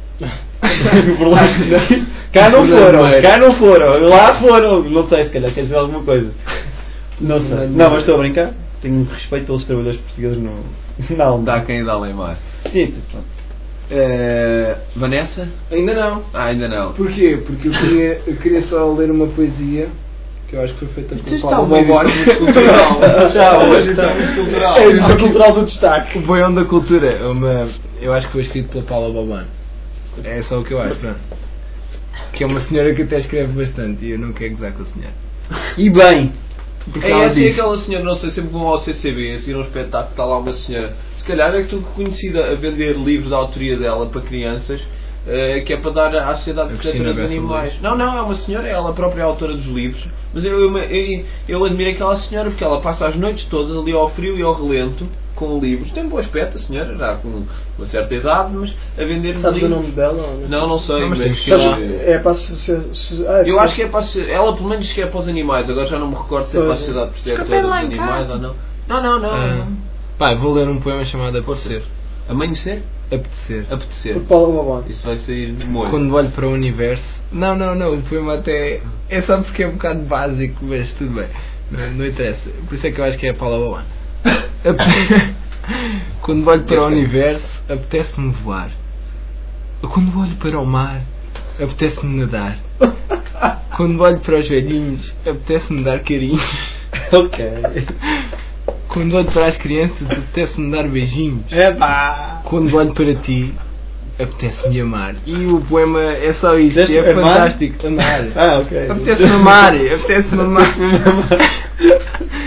Por lá- cá não foram, cá não foram, lá foram. Não sei, se calhar quer dizer alguma coisa. Não sei. Não, mas estou a brincar. Tenho respeito pelos trabalhadores portugueses no. Não, Dá quem dá lá em mais. Sim, pronto. Eh, Vanessa? Ainda não. Ah, ainda não. Porquê? Porque eu queria, eu queria só ler uma poesia que eu acho que foi feita por Isto Paulo está uma Bobon. edição muito cultural. Já, hoje está muito cultural. É a edição cultural do destaque. O Boião da Cultura, é uma, eu acho que foi escrito pela Paula Bobon. É só o que eu acho, pronto. Que é uma senhora que até escreve bastante e eu não quero gozar com a senhora. E bem, Porque É ela essa e disse, aquela senhora, não sei, sempre vão ao C C B a seguir um espetáculo, está lá uma senhora, se calhar é que tu conhecida a vender livros da autoria dela para crianças, eh, que é para dar à Sociedade A Protetora Cristina dos Bessa Animais. Luz. Não, não, é uma senhora, é ela própria autora dos livros, mas eu, eu, eu, eu admiro aquela senhora porque ela passa as noites todas ali ao frio e ao relento com livros. Tem bom aspecto a senhora, já com uma certa idade, mas a vender Sabes o livros. nome dela? ou Não, não sei, Não, mas mas, temos que Sabes, ir lá. é para a socia- so- ah, eu so- acho que é para a socie- ela pelo menos que é para os animais, agora já não me recordo se é para a Pois. Sociedade Protetora Escrever dos lá em Animais casa. ou não. Não, não, não. Ah, pá, vou ler um poema chamado Apetecer. Amanhecer? Apetecer. Apetecer. Por Paulo Bobon. Isso vai sair de molho. Quando olho para o universo. Não, não, não, o poema até. É só porque é um bocado básico, mas tudo bem. Não, não interessa. Por isso é que eu acho que é a Paula Bobon. Apete- Quando olho para o universo, apetece-me voar. Quando olho para o mar, apetece-me nadar. Quando olho para os velhinhos, apetece-me dar carinho. ok. Quando olho para as crianças, apetece-me dar beijinhos. Epá! Quando olho para ti, apetece-me amar. E o poema é só isto, Dizeste e é amar? fantástico. Amar. Ah, ok. Apetece-me amar, apetece-me amar. Mas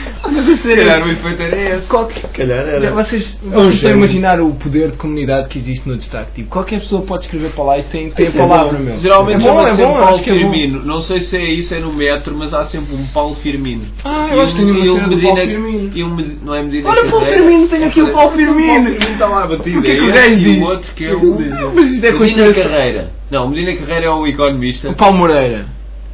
Se calhar o efeito era esse. Qualquer... calhar era. Já, vocês vocês estão a imaginar o poder de comunidade que existe no destaque. Tipo, qualquer pessoa pode escrever para lá e tem, tem a palavra, meu. Geralmente é bom, é é sempre bom, Paulo acho que é bom. Firmino. Não sei se é isso, é no metro, mas há sempre um Paulo Firmino. Ah, eu acho que tenho uma cena do Paulo Firmino. E um, não é Medina Olha o Paulo Firmino, tenho aqui o Paulo Firmino. O Paulo Firmino está lá batido. O que é que o é gajo esse e diz? o outro que é o Mas isto é Medina coisa... Carreira. Não, Medina Carreira é o economista. O Paulo Moreira.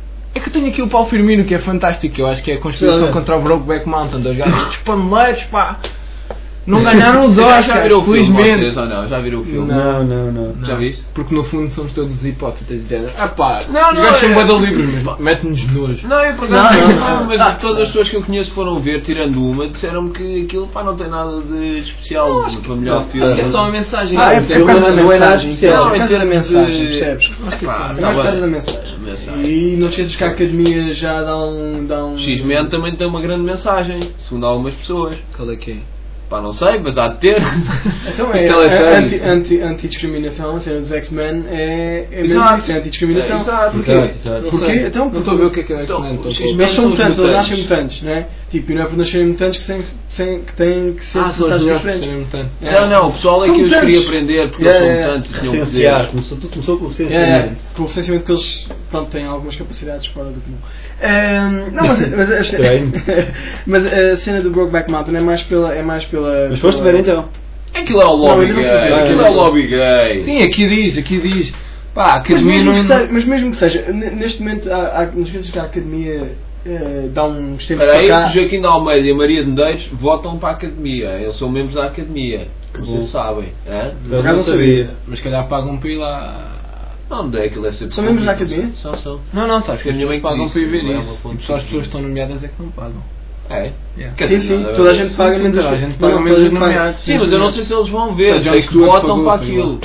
É que eu tenho aqui o Paulo Firmino, que é fantástico. Eu acho que é a conspiração contra o Brokeback Mountain. Dois gajos dos paneleiros, pá. Não ganharam os Oscars, já viram o filme, felizmente. vocês, ou não? Já viram o filme? Não, não, não. Já viste? Porque no fundo somos todos hipócritas de género. Ah pá, Não, os não, gajos são é- bué de livres, mas mete-nos nojo. Não, eu por Não, acaso não, não, não. mas Ah, todas as pessoas que eu conheço foram ver, tirando uma, disseram-me que aquilo pá, não tem nada de especial para melhor filme. Acho que é só uma mensagem. Ah, é é por causa da não é nada mensagem. especial. É por Não, causa da em termos mensagem, de- percebes? Acho que é Pá, só- É tá mais por causa bem. da mensagem. Mensagem. E não te esqueças que a academia já dá um. Dá um... X-Men também tem uma grande mensagem, segundo algumas pessoas. Qual é que é? Pá, não sei, mas há de ter. Então Os é, teleférios. é anti, anti, anti-discriminação, a cena dos X-Men é, é mesmo Exato. isso, é anti-discriminação. É, exato. Porquê? Exato, exato. Porquê? Não sei. Então, Não estou a ver o que é que é o Então, X-Men. os estou a- X-Men Eles são são os mutantes, eles mutantes. nascem mutantes, não é? Tipo, e não é por nascerem mutantes que, sem, sem, que têm que ser Ah, são os mutados melhores por diferentes. serem mutantes. É. Não, não, o pessoal é São que os mutantes. queria prender porque Yeah, eles são yeah. mutantes e tinham Licenciar. poderes. Começou, tudo começou com o É, licenciamento. com o licenciamento que eles pronto, têm algumas capacidades fora do comum. Ehm, não, mas, mas, a- Estranho. mas a cena do Brokeback Mountain é mais pela. É mais pela Mas foste pela- ver então? Aquilo é o lobby ainda não gay. fui ver. Aquilo é o lobby gay. Sim, aqui diz, aqui diz. Pá, a Mas academia mesmo, não. que seja, mas mesmo que seja, n- neste momento, há, há, não esqueças que a academia eh, dá uns tempos Espera aí, para o cá. Joaquim de Almeida e a Maria de Medeiros votam para a academia. Eles são membros da academia. Vocês sabem. É? Eu acaso não não sabia. Mas se calhar pagam para ir lá. Onde é que deve ser? São membros da academia? São, são. Não, não, sabes que A as minha pessoas mãe pagam disse, para ir ver não é uma isso. fonte Tipo, só as de- pessoas que estão nomeadas é que não pagam. É? Yeah. Quer Sim, dizer, sim, nada a toda a ver. gente paga sim, menos toda a as- gente não, paga toda a menos gente os paga. nomeados. Sim, mas eu não sei se eles vão ver. Mas Sei Jon que Stewart votam pagou, para foi aquilo.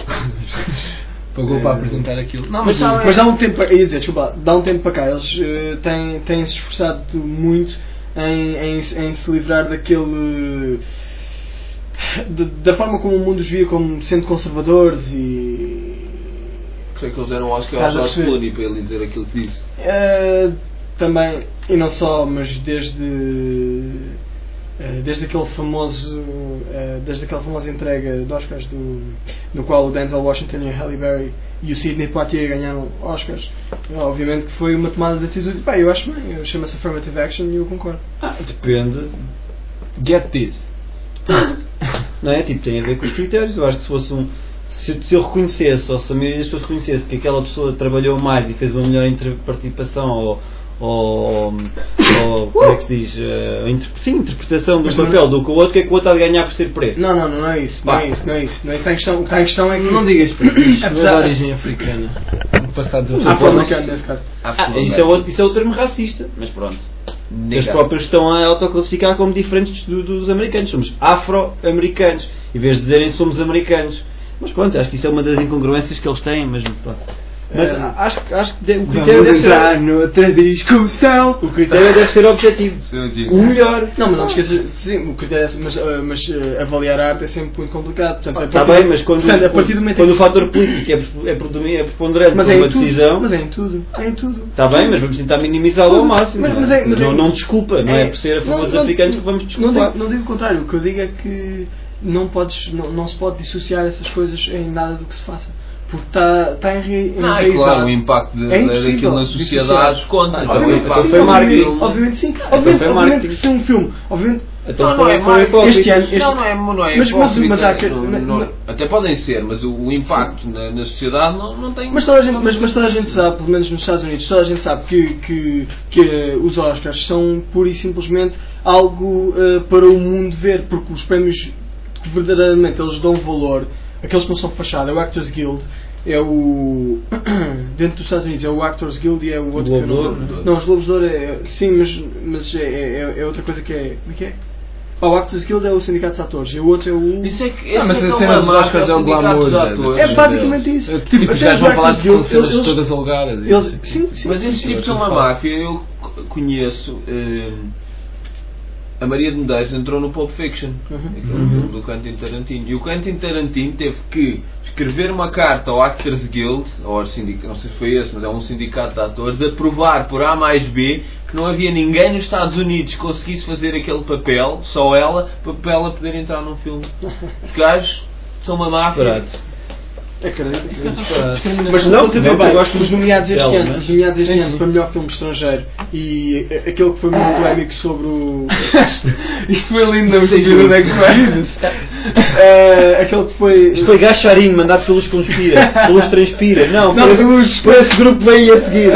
Pagou para apresentar aquilo. Não, Mas mas sabem- Mas dá um tempo, ia dizer, desculpa, lá, dá um tempo para cá, eles eh, têm, têm se esforçado muito em, em, em se livrar daquele. de- da forma como o mundo os via como sendo conservadores e. Por isso é que eles deram acho que ao Estás a George perceber? Clooney para ele dizer aquilo que disse. Eh, também, e não só, mas desde. eh, desde aquele famoso. eh, desde aquela famosa entrega de Oscars do, do qual o Denzel Washington e a Halle Berry e o Sidney Poitier ganharam Oscars, obviamente que foi uma tomada de atitude. Pá, eu acho bem, eu chamo-se Affirmative Action e eu concordo. Ah, depende. get this. Não é? Tipo, tem a ver com os critérios. Eu acho que se fosse um. Se, se eu reconhecesse, ou se a maioria das pessoas reconhecesse que aquela pessoa trabalhou mais e fez uma melhor inter- participação ou, ou, ou como é que se diz? Uh, inter, sim, interpretação do Mas papel do que o outro, o que é que o outro há de ganhar por ser preto? Não, não, não, não é isso, não Pá. é isso, não é isso. Não é isso. Está em questão, o que está em questão é que. Não digas para isso. Apesar- De origem africana. No passado do Afro-americano, nesse caso. Ah, isso, é outro, isso é o termo racista, mas pronto. Nem Eles cá. próprios estão a autoclassificar como diferentes do- dos americanos. Somos afro-americanos, em vez de dizerem somos americanos. Mas pronto, acho que isso é uma das incongruências que eles têm, mas pronto. Mas É. acho, que- acho que de- o critério Vamos deve entrar ser, noutra discussão. o critério deve ser objetivo. Eu digo. O melhor. Não, mas não te esqueças, sim, o critério é, mas, ah, mas ah, avaliar a arte é sempre muito complicado. Portanto, a Está partir- bem, mas quando, portanto, a partir do momento quando em o fator político é, pre- é, predomin- é preponderante mas para é uma em tudo, decisão, mas é em tudo, é em tudo. está bem, mas vamos tentar minimizá-lo ao máximo. Mas- não, mas é? é- mas não, é- não desculpa, não é, por ser a favor Não, dos não- africanos que vamos Não desculpar. digo, não digo o contrário, o que eu digo é que não, podes, não, não se pode dissociar essas coisas em nada do que se faça. Porque está, está enra- Não, é enraizado. claro, o impacto de, É impossível daquilo na sociedade dissociar. conta. Ah, Então, o obviamente, impacto sim, foi marketing. obviamente, obviamente sim. foi Obviamente, obviamente marketing. que se é um filme, obviamente. Então Não, não é foram- foram marketing. hipócritas. Este ano, este- Não, não é, não é Mas- mas- hipócrita, mas há que- não- mas- não- mas- até podem ser, mas o, o impacto na, na sociedade não, não tem. Mas toda, a gente, mas, mas toda a gente sabe, pelo menos nos Estados Unidos, toda a gente sabe que, que, que eh, os Oscars são pura e simplesmente algo eh, para o mundo ver, porque os prémios que verdadeiramente eles dão valor, aqueles que não são fachada, é o Actors Guild, é o. dentro dos Estados Unidos é o Actors Guild e é o outro Globo que de eu Ouro. não. Não, os Globos de Ouro é. Sim, mas, mas é, é, é outra coisa que é. Como é que é? Ah, o Actors Guild é o Sindicato dos Atores e o outro é o. Isso é que, Ah, esse mas é que a é cena uma dos marca, Oscars é o sindicato glamour, dos né? atores. É basicamente isso. Tipo, a os cena gajos vão dos falar Actors de Guild, cenas eles- todas alugadas. eles, Isso. sim, sim. Mas esses tipos são uma máfia, eu conheço. eh, a Maria de Medeiros entrou no Pulp Fiction, uhum. aquele uhum. filme do Quentin Tarantino. E o Quentin Tarantino teve que escrever uma carta ao Actors Guild, ou ao sindicato, não sei se foi esse, mas é um sindicato de atores, a provar por A mais B que não havia ninguém nos Estados Unidos que conseguisse fazer aquele papel, só ela, para ela poder entrar num filme. Os gajos são uma máfia. Acredito, acredito. Mas não, não bem, gosto dos nomeados este ano, mas... os nomeados este ano para melhor filme estrangeiro e aquele que foi muito polémico sobre o. Isto foi lindo, não sei onde é que foi. Aquele que foi. Isto foi Gacharinho, mandado pelos Conspira, pelos Transpira. Não, não pelos, por esse grupo que veio a seguir.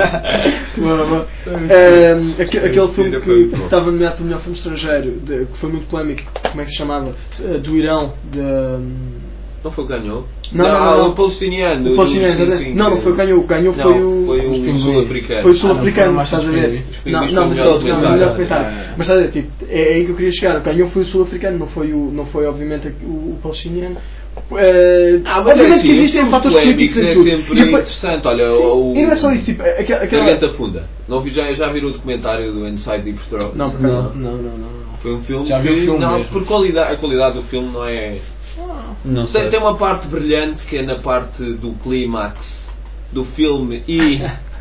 uh, aquele, aquele filme que estava nomeado para melhor filme estrangeiro, de, que foi muito polémico, como é que se chamava? Do Irão, de. Não foi o que ganhou? Não, não, não, não. O palestiniano. O palestiniano, sim, sim, não, não foi o que ganhou. O que ganhou foi o. Foi o sul-africano. Foi o sul-africano, mas estás a ver? Não, não, mas não, melhor documentário. Mas estás a ver, tipo, é aí que eu queria chegar. O que ganhou foi o sul-africano, não foi, o, não foi obviamente o palestiniano. Uh, ah, mas obviamente é assim, que existem fatores políticos em tudo. É sempre depois, interessante, olha, sim, o, e não é só isso, tipo, aquela... Garganta Funda. Não vi, já, já viram o documentário do Inside Deep Throat? Não, não, não, não, não. Foi um filme já vi o filme não, mesmo. Por qualidade, a qualidade do filme não é... Não tem, tem uma parte brilhante que é na parte do clímax do filme e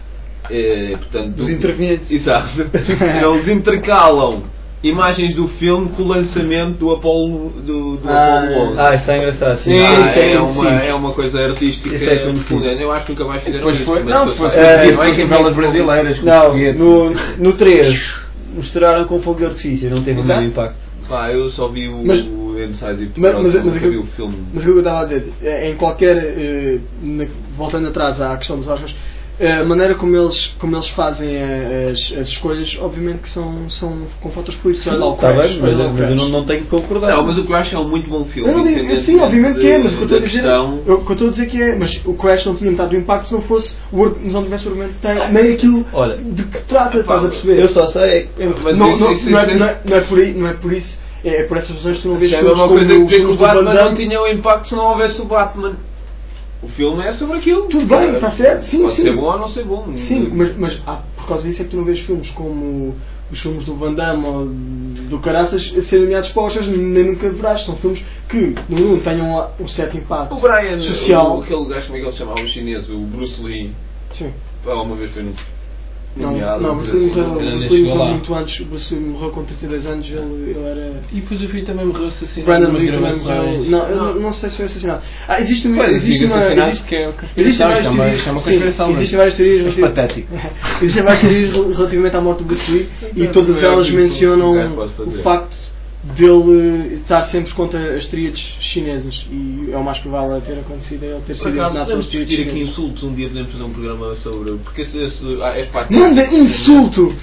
eh, portanto, dos intervenientes. Exato. Eles intercalam imagens do filme com o lançamento do Apollo do, do ah, Apollo onze. Ah, isso é engraçado. Sim, ah, sim, é, uma, é uma coisa artística é profunda. Eu acho que nunca mais fizeram pois isso. Foi, não, foi. É, é que velas brasileiras. Não, no, no três misturaram com fogo de artifício, não teve o mesmo impacto. Pá, eu só vi o, mas, o Inside Deep Throat, mas, mas, mas, nunca vi o filme. Mas o que eu estava a dizer, em qualquer, eh, na, voltando atrás à questão dos Oscars, a maneira como eles, como eles fazem as, as escolhas, obviamente que são, são com fatores políticos. Sim, está bem, mas, mas eu não, não tenho que concordar. Não, mas o que eu acho é um muito bom filme. Eu não digo, sim, obviamente que é, mas o que eu estou a dizer, questão... eu, o que eu estou a dizer que é, mas o Crash não tinha metade do impacto se não fosse o não tivesse o argumento que tem, nem aquilo olha, de que trata, estás a perceber? Eu só sei, é, mas não, isso, não, isso, não, é, não, é, não, é por aí, não é por isso. É por essas razões que tu não vês é filmes uma coisa como que dizer que o Batman Batman não tinha o impacto se não houvesse o Batman. O filme é sobre aquilo. Tudo bem, está certo, sim, pode sim. ser bom ou não ser bom. Sim, mas, mas ah, por causa disso é que tu não vês filmes como os filmes do Van Damme ou do Caraças a serem nomeados para Oscars, nem nunca verás. São filmes que, no mundo, tenham um certo impacto o Brian, social. O, aquele gajo, como é que ele se chamava, o chinês, o Bruce Lee. Sim. Pá, uma vez foi no... Não, não, Bruce Lee morreu, Bruce Lee morreu muito antes. O Bruce Lee morreu com trinta e dois anos. Ele, ele era. E depois o filho também morreu assassinado. Brandon Lee também morreu. Não, eu não, não sei se foi assassinado. Ah, existe uma. Existe uma. Existe, que é existe várias teorias. Sim, existem várias teorias. Patético. Existem várias teorias relativamente à morte do Bruce Lee e todas elas mencionam o facto dele estar sempre contra as tríades chinesas e é o mais provável ter acontecido ele ter sido enganado pelas tríades chinesas. Aqui insultos, um dia podemos fazer um programa sobre porque esse, esse ah, é parte manda insulto!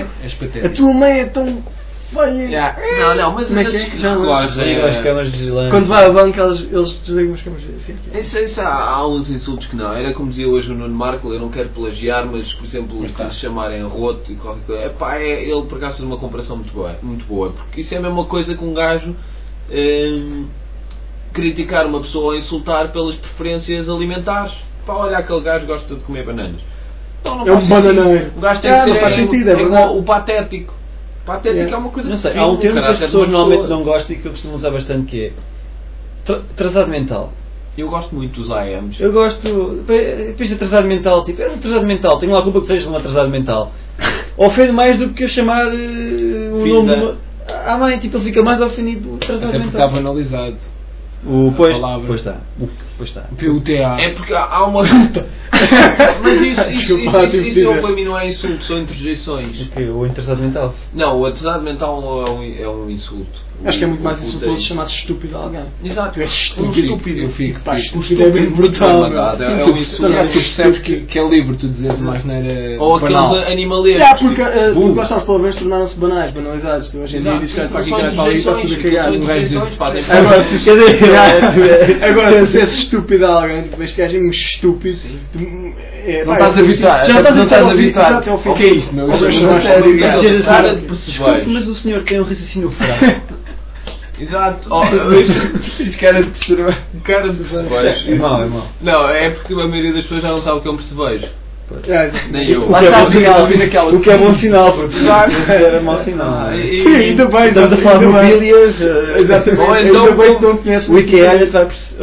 É a tua mãe é tão feia. Yeah. Não, não, mas é que que já relógio as câmaras de vigilância. Quando vai ao banco eles, eles desligam as câmaras assim. Isso, isso há, há uns insultos que não. Era como dizia hoje o Nuno Marco, eu não quero plagiar, mas por exemplo, os que lhe chamarem roto e qualquer coisa. Epá, é, ele por acaso fez uma comparação muito boa, muito boa, porque isso é a mesma coisa que um gajo hum, criticar uma pessoa ou insultar pelas preferências alimentares. Pá, olha, aquele gajo gosta de comer bananas. Não, não é um bananeiro. O gajo tem é, que ser não faz é, sentido, é, é igual o patético. Patético yeah. é uma coisa não sei, há um termo que as pessoas normalmente não gostam e que eu costumo usar bastante que é tra atrasado mental. Eu gosto muito dos A Ms. Eu gosto. Depois de atrasado mental, tipo, és atrasado mental, tenho lá a culpa que sejas um atrasado mental. Ofende mais do que eu chamar uh, o nome de uma. Ah, mãe, tipo, ele fica mais ofendido atrasado até mental. Está banalizado. O, pois, pois está. Pois está. P U T A. É porque há uma. Mas isso, isso, isso, isso, isso, isso para mim não é insulto, são interjeições. O quê? O atrasado mental? Não, o atrasado mental é um, é um insulto. Acho que é muito mais insultuoso chamar-se estúpido a alguém. Exato. Tu és estúpido. estúpido. Eu fico. Pá, estúpido é bem brutal. É um insulto. Tu percebes que, que é livre tu dizes mais neira. Ou aqueles animalescos. É, porque uh, lá está, os palavrões tornaram-se banais, banalizados. Tu hoje em dia dizes que para aqui, que para ali, está tudo a cagar. Agora, quer dizer, agora se és estúpido a alguém, tipo, este gajo é um estúpido. Não estás a evitar. Já não estás a evitar. O que é isto, meu? Mas o senhor tem um raciocínio fraco. Exato. Isto cara de perceber. Cara de percevejo. É mau, é mau. Não, é porque a maioria das pessoas já não sabe o que é um percevejo. É, nem eu. O que é bom sinal, o que é bom sinal, porque era mau sinal. Ah, e, Sim, ainda bem. Estamos a falar de mobílias. Exatamente. Ou então, ainda bem que não conheço. O IKEA está a perceber.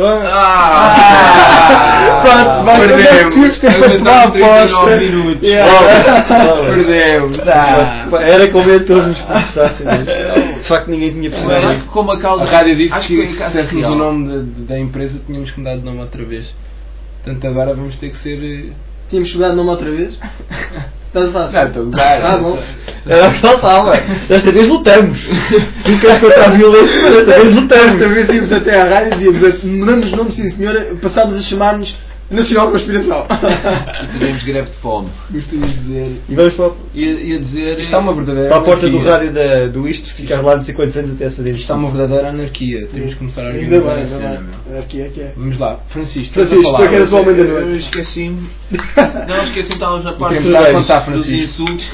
Ah! Pronto, vai perdemos. Temos uma aposta. Perdemos. Era com medo de todos nos processassem. De facto, ninguém tinha percebido. Como a causa. A rádio disse que se dissessemos o nome da empresa, tínhamos que mudar de nome outra vez. Portanto, agora vamos ter que ser. Tínhamos que mudar de nome outra vez? Estás a fazer? Não, estou a gozar. Ah, bom. Era o que faltava. Desta vez lutamos. Não queres contra a violência, mas desta vez lutamos. Desta vez íamos até à rádio e dizíamos, mudamos o nome, sim senhora, passámos a chamar-nos Nacional Conspiração. E tivemos greve de fome. Gosto de dizer. E vamos para, ia, ia dizer. Isto é uma verdadeira para a porta anarquia. do rádio da, do Isto, ficar lá não sei quantos anos até se fazer isto. Isto é uma verdadeira anarquia. Temos que começar a Ainda organizar bem, a cena. ainda bem. Anarquia é que é. Vamos lá, Francisco. Francisco, tu que eras o homem da Eu noite. esqueci-me. Não, esqueci-me, estávamos na O parte tempo dos, está a contar, dos Francisco. insultos.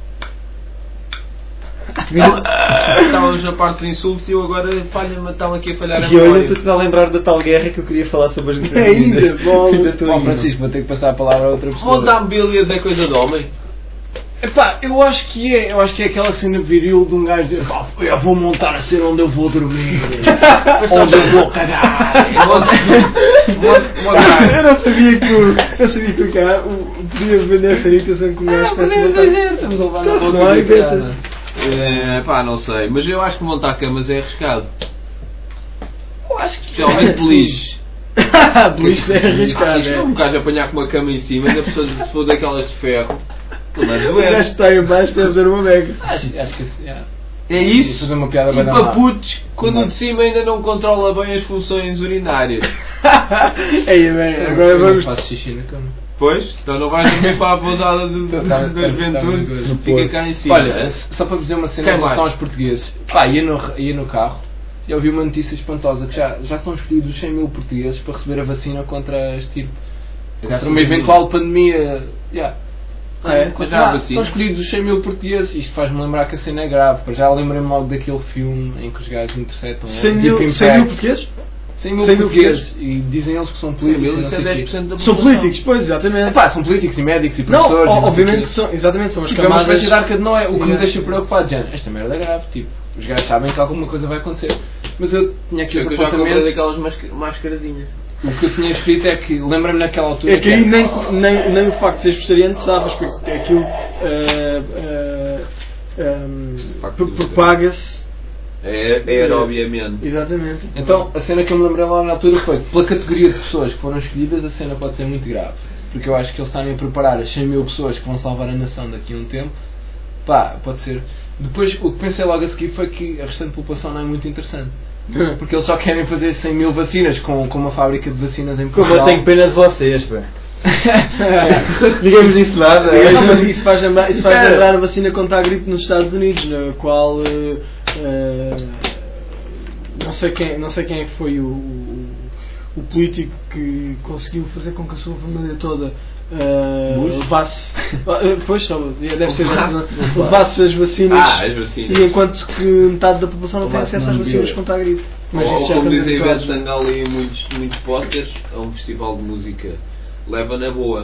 Estávamos na parte dos insultos e eu agora falha-me, estava aqui a falhar a E eu ainda memória. estou a lembrar da tal guerra que eu queria falar sobre as Ainda, notícias. bom. Ainda estou Bom, ainda. Francisco, vou ter que passar a palavra a outra pessoa. Montar bilhas é coisa de homem. Epá, eu acho que é, eu acho que é aquela cena viril de um gajo de pá, eu vou montar a cena onde eu vou dormir, onde eu vou cagar. Eu não sabia que o, eu sabia que o cara podia vender essa irritação com uma espécie de montar. Estamos a levar na boca. Não há inventas. É, pá, não sei, mas eu acho que montar camas é arriscado. Eu acho que Especialmente de lixo. Beliche é arriscado, Isto é é. um gajo apanhar com uma cama em cima, ainda pessoa se for daquelas de ferro. Aquilo deve O doer. gajo que está em baixo deve dar uma beca. Acho, acho que assim, é. É isso. Fazer uma piada E vai dar para mal. putos, quando Não. o de cima ainda não controla bem as funções urinárias. Aí bem, Eu- agora eu não vamos. faço xixi na cama. Pois, então não vais dormir para a pousada de, de, Tá- da tá- juventude, tá- fica cá em cima. Olha, só para dizer uma cena em Quem relação mais? aos portugueses. Pá, ia no, ia no carro e eu vi uma notícia espantosa que já, já estão escolhidos cem mil portugueses para receber a vacina contra a estirpe. Contra uma eventual pandemia. Yeah. Ah, é? Contra Ah, a vacina. estão escolhidos os cem mil portugueses. Isto faz-me lembrar que a cena é grave. Para já lembrei-me logo daquele filme em que os gajos interceptam. cem o mil, Deep cem mil Impact. portugueses? cem mil cem mil portugueses. E dizem eles que são cem mil, políticos. isso é e não sei dez o por quê. cento da São população. políticos, pois, exatamente. Epá, são políticos e médicos e Não, professores. e não sei o obviamente quê. são, exatamente, são as Tipo, é uma camadas. espécie de arca de Noé. O que me Yeah. deixa preocupado, já, esta merda é grave, tipo, os gajos sabem que alguma coisa vai acontecer. Mas eu tinha aqui Eu os que já comprei apontamentos. daquelas masca- máscarazinhas. O que eu tinha escrito é que, lembra-me naquela altura. É que aí que- nem, nem, nem o facto de seres vegetariano sabes, porque aquilo eh, eh, ehm, Facto de propaga-se. É, é obviamente. Exatamente. Então, a cena que eu me lembrei lá na altura foi que, pela categoria de pessoas que foram escolhidas, a cena pode ser muito grave. Porque eu acho que eles estarem a preparar as cem mil pessoas que vão salvar a nação daqui a um tempo. Pá, pode ser. Depois, o que pensei logo a seguir foi que a restante população não é muito interessante. Porque eles só querem fazer cem mil vacinas com, com uma fábrica de vacinas em Como Portugal. eu tenho pena de vocês, pá. Digamos isso nada. Não, mas isso faz lembrar, isso faz lembrar a vacina contra a gripe nos Estados Unidos, na qual eh, eh, não, sei quem, não sei quem é que foi o, o, o político que conseguiu fazer com que a sua família toda eh, levasse, eh, pois, só, deve ser levasse as vacinas, Ah, as vacinas. e enquanto que metade da população não tem Levasse acesso às não vacinas bebia. contra a gripe. Mas Ou, isso já como estamos dizem Ivete habituados. Sangalo em muitos, muitos posters, a um festival de música. Leva na boa.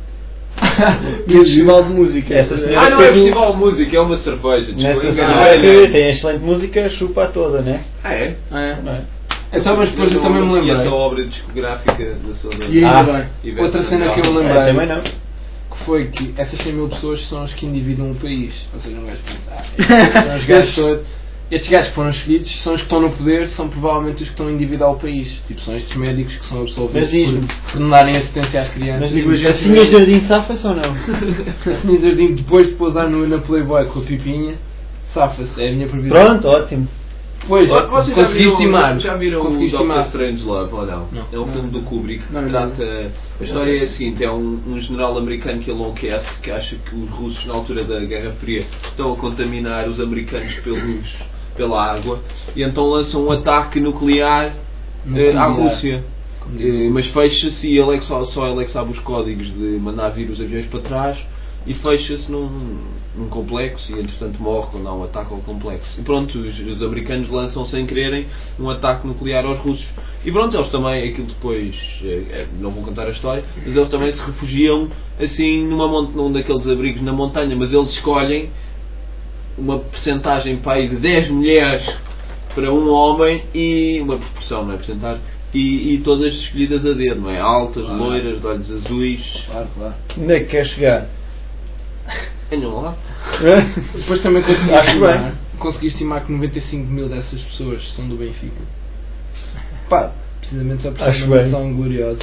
E esse festival de música. Essa senhora Ah, não é fez um- festival de música, é uma cerveja. Nessa Desculpa, senhora enganei-me. que tem excelente música, chupa a toda, né? Ah, é? Ah, é? Não é? Então, mas depois eu também me E lembrei. essa obra discográfica da sua E ainda Ah. bem. Ivete Outra cena Sangalo. que eu me É, lembrei. também não. Que foi que essas cem mil pessoas são as que individuam o país. Ou seja, um gajo pensa, ah, estes são os gajos todos. Estes gajos que foram escolhidos são os que estão no poder, são provavelmente os que estão a endividar o país. Tipo, são estes médicos que são absolvidos Mas diz-me. por, por não darem assistência às crianças. Mas digo, a Sinha Jardim safa-se ou não? Assim, Jardim, depois de pousar no, na Playboy com a pipinha, safa-se, é a minha previsão. Pronto, ótimo. Pois, Vocês já consegui viram- estimar. Já viram consegui o Doctor estimar. Strangelove ou não? Não. É um filme do Kubrick que Não, não. trata. A história é a seguinte: é um, um general americano que enlouquece, que acha que os russos, na altura da Guerra Fria, estão a contaminar os americanos pelos, pela água e então lançam um ataque nuclear eh, à Nuclear. Rússia. Eh, mas fecha-se e ele é que só, só ele é que sabe os códigos de mandar vir os aviões para trás e fecha-se num, num complexo e entretanto morre quando há um ataque ao complexo. E pronto, os, os americanos lançam sem quererem um ataque nuclear aos russos. E pronto, eles também, aquilo depois, é, não vou contar a história, mas eles também se refugiam assim numa, num daqueles abrigos na montanha, mas eles escolhem uma percentagem para aí de dez mulheres para um homem e uma proporção, não é? Percentagem. E, e todas escolhidas a dedo, não é? Altas, claro. Loiras, de olhos azuis. Claro, claro. Onde é que quer chegar? Venham lá. Depois também consegui estimar, consegui estimar que noventa e cinco mil dessas pessoas são do Benfica. Pá, precisamente só por ser uma nação gloriosa.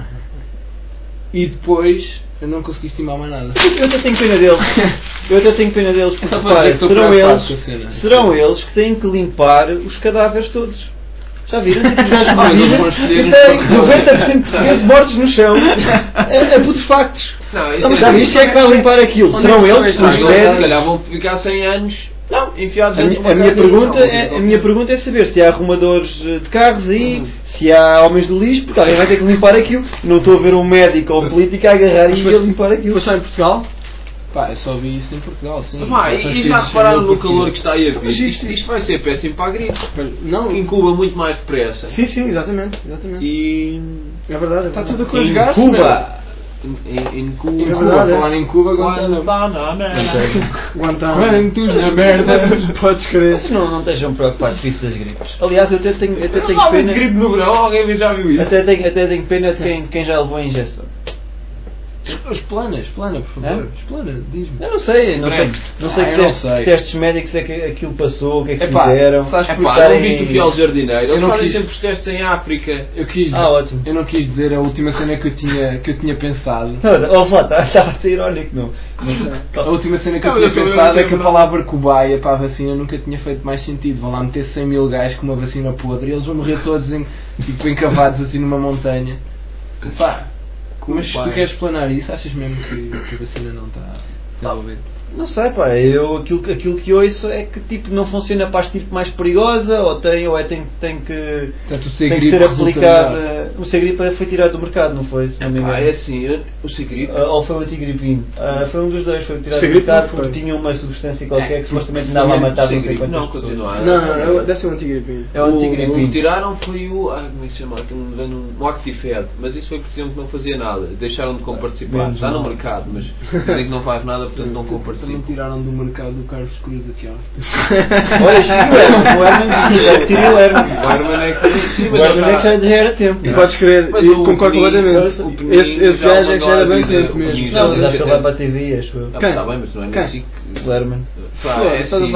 E depois eu não consegui estimar mais nada. Eu até tenho pena deles. Eu até tenho pena deles porque repara, serão eles, serão eles que têm que limpar os cadáveres todos. Já viram? Os gajos que têm noventa por cento de portugueses mortos no chão a putrefactos. Já viste quem é que vai limpar aquilo? Serão eles? Se calhar vão ficar cem anos não, enfiados dentro de uma minha pergunta é, A minha pergunta é saber se há arrumadores de carros aí, uhum. se há homens do lixo, porque alguém vai ter que limpar aquilo. Não estou a ver um médico ou um político a agarrar e a limpar aquilo. Foi só em Portugal? Pá, eu só vi isso em Portugal, sim. Pá, e, e já repararam no calor que está aí a vir? Isto, isto vai ser péssimo para a gripe. Não, incuba muito mais depressa. Sim, sim, exatamente. exatamente. E... É verdade. Está tudo a conjugar. Cuba. Em, em Cuba. Em Cuba, falar em Cuba, Guantánamo. Guantánamo. na merda. Podes crer. Não, não estejam preocupados com isso das gripes. Aliás, eu até tenho, até tenho não, pena. Gripe no verão, alguém já viu isso? Até tenho, até tenho pena de quem, quem já levou a injeção. Explana, explana, por favor. É? Explana, diz-me. Eu não sei, não sei, não sei, ah, que, testes, sei. que testes médicos é que aquilo passou, o que é que Epá, fizeram. É pá, não viste o fiel jardineiro. Eles fazem quis... sempre os testes em África. Eu quis, ah, ótimo. Eu não quis dizer a última cena que eu tinha, que eu tinha pensado. Olha lá, estava a ser irónico, não. A última cena que eu tinha pensado é que a palavra cobaia para a vacina nunca tinha feito mais sentido. Vão lá meter cem mil gajos com uma vacina podre e eles vão morrer todos em, tipo, encavados assim numa montanha. Pá. Mas tu queres explanar isso? Achas mesmo que, que a vacina não está desenvolvida? Não sei, pá, eu, aquilo, aquilo que ouço é que tipo, não funciona para a estirpe mais perigosa, ou, tem, ou é tem, tem que, Portanto, tem que ser aplicada. O Segripe foi tirado do mercado, não foi? Se não me engano. Ah, é assim, eu, o Segripe. Uh, ou foi o Tigripinho? Uh, foi um dos dois, foi tirado do mercado porque tinha uma substância qualquer é, que supostamente andava a matar não sei quantas pessoas. Não, não, não, deve ser um Tigripinho. É um Tigripinho. O que tiraram foi o. Ah, como é que se chama? Um, um Actifed, mas isso foi porque diziam que não fazia nada. Deixaram de comparticipar. Está no mercado, mas dizem que não faz nada, portanto não comparticipam. Também tiraram do mercado do Carlos Cruz aqui, ó. Olha, o Herman, o Herman, tirei o Herman. O Herman é que o Herman é que já era tempo. E podes crer, e concordo completamente. Esse gajo é que já era bem tempo mesmo. Não, mas acho que ele vai para a T V, acho eu. Está bem, mas não é assim que. O Herman. É assim.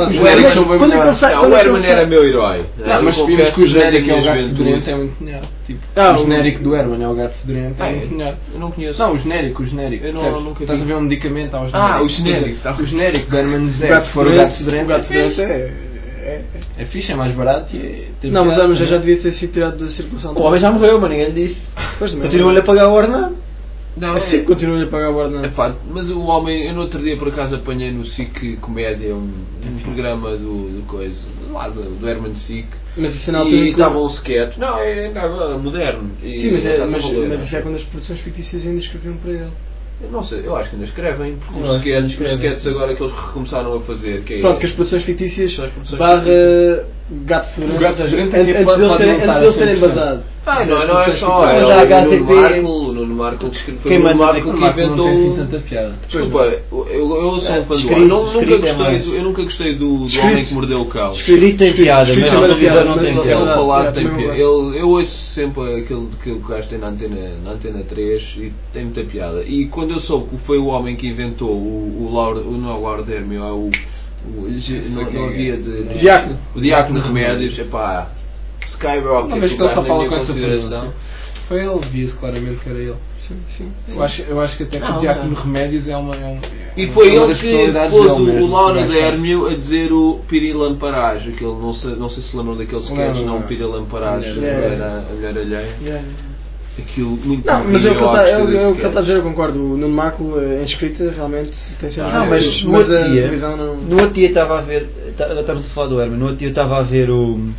O Herman era meu herói. Mas vimos que o genérico é o gato fedorento, é muito melhor. O genérico do Herman é o gato fedorento, é muito melhor. Eu não conheço. Não, o genérico, o genérico. Estás a ver um medicamento ao genérico. Ah, o genérico. O genérico do Herman Zé. Se for o gato fedorento, é É, é fixe, é mais barato e é... Não, mas, mas já devia ter sido tirado da circulação. O homem já morreu, mas ninguém lhe disse. Continuam-lhe a pagar o ordenado. Não, é sim, continuam-lhe a pagar o ordenado. É pá, mas o homem, eu no outro dia por acaso apanhei no S I C Comédia um, um programa do, do coisa, do lado do Herman Sick. Mas isso é na altura e estava um sketch. Não, é, é moderno. E sim, mas, é, mas, mas isso é quando as produções fictícias ainda escreviam para ele. Eu não sei, eu acho que ainda escrevem, porque os sketches, os sketches agora que eles recomeçaram a fazer. Que é, pronto, que as produções fictícias produções barra fictícias. Gato fedorento, gato fedorento antes, antes deles terem, antes deles terem basado. Ah, não, não é só. É o Nuno Marco, o Nuno Marco que escreveu. Foi o Nuno Marco que inventou. Não tem assim tanta piada. Desculpa, eu, eu sou um fã do Nunca gostei do, eu nunca gostei do, do Homem que Mordeu o Cão. Escrito tem piada, mas a televisão não tem piada. Ele falar tem piada. Eu ouço sempre aquele que o gajo tem na antena, na antena três e tem muita piada. E quando eu soube que foi o homem que inventou o, o Lauro, não é o Lauro Dermio, é o. O, não, não havia de, de Diácono. O Diácono de Remédios, epá, Skyrocket, não, mas que ele só fala com essa consideração. Foi ele, via-se claramente que era ele. Sim, sim. Eu, acho, eu acho que até que não, o Diácono de Remédios é uma. É um, é e foi ele que pôs o, o Lauro Dermio a dizer o Pirilamparage, aquele, não sei, não sei se lembram daqueles sketches, não, não, Pirilamparage, era a mulher alheia. Yeah. Aquilo muito não, mas é o que ele está a dizer, eu concordo. O Nuno Marco em escrita realmente tem sempre. Não, mas no outro dia, não... no outro dia estava a ver. Estamos a falar do Herman. No outro dia eu estava a ver o,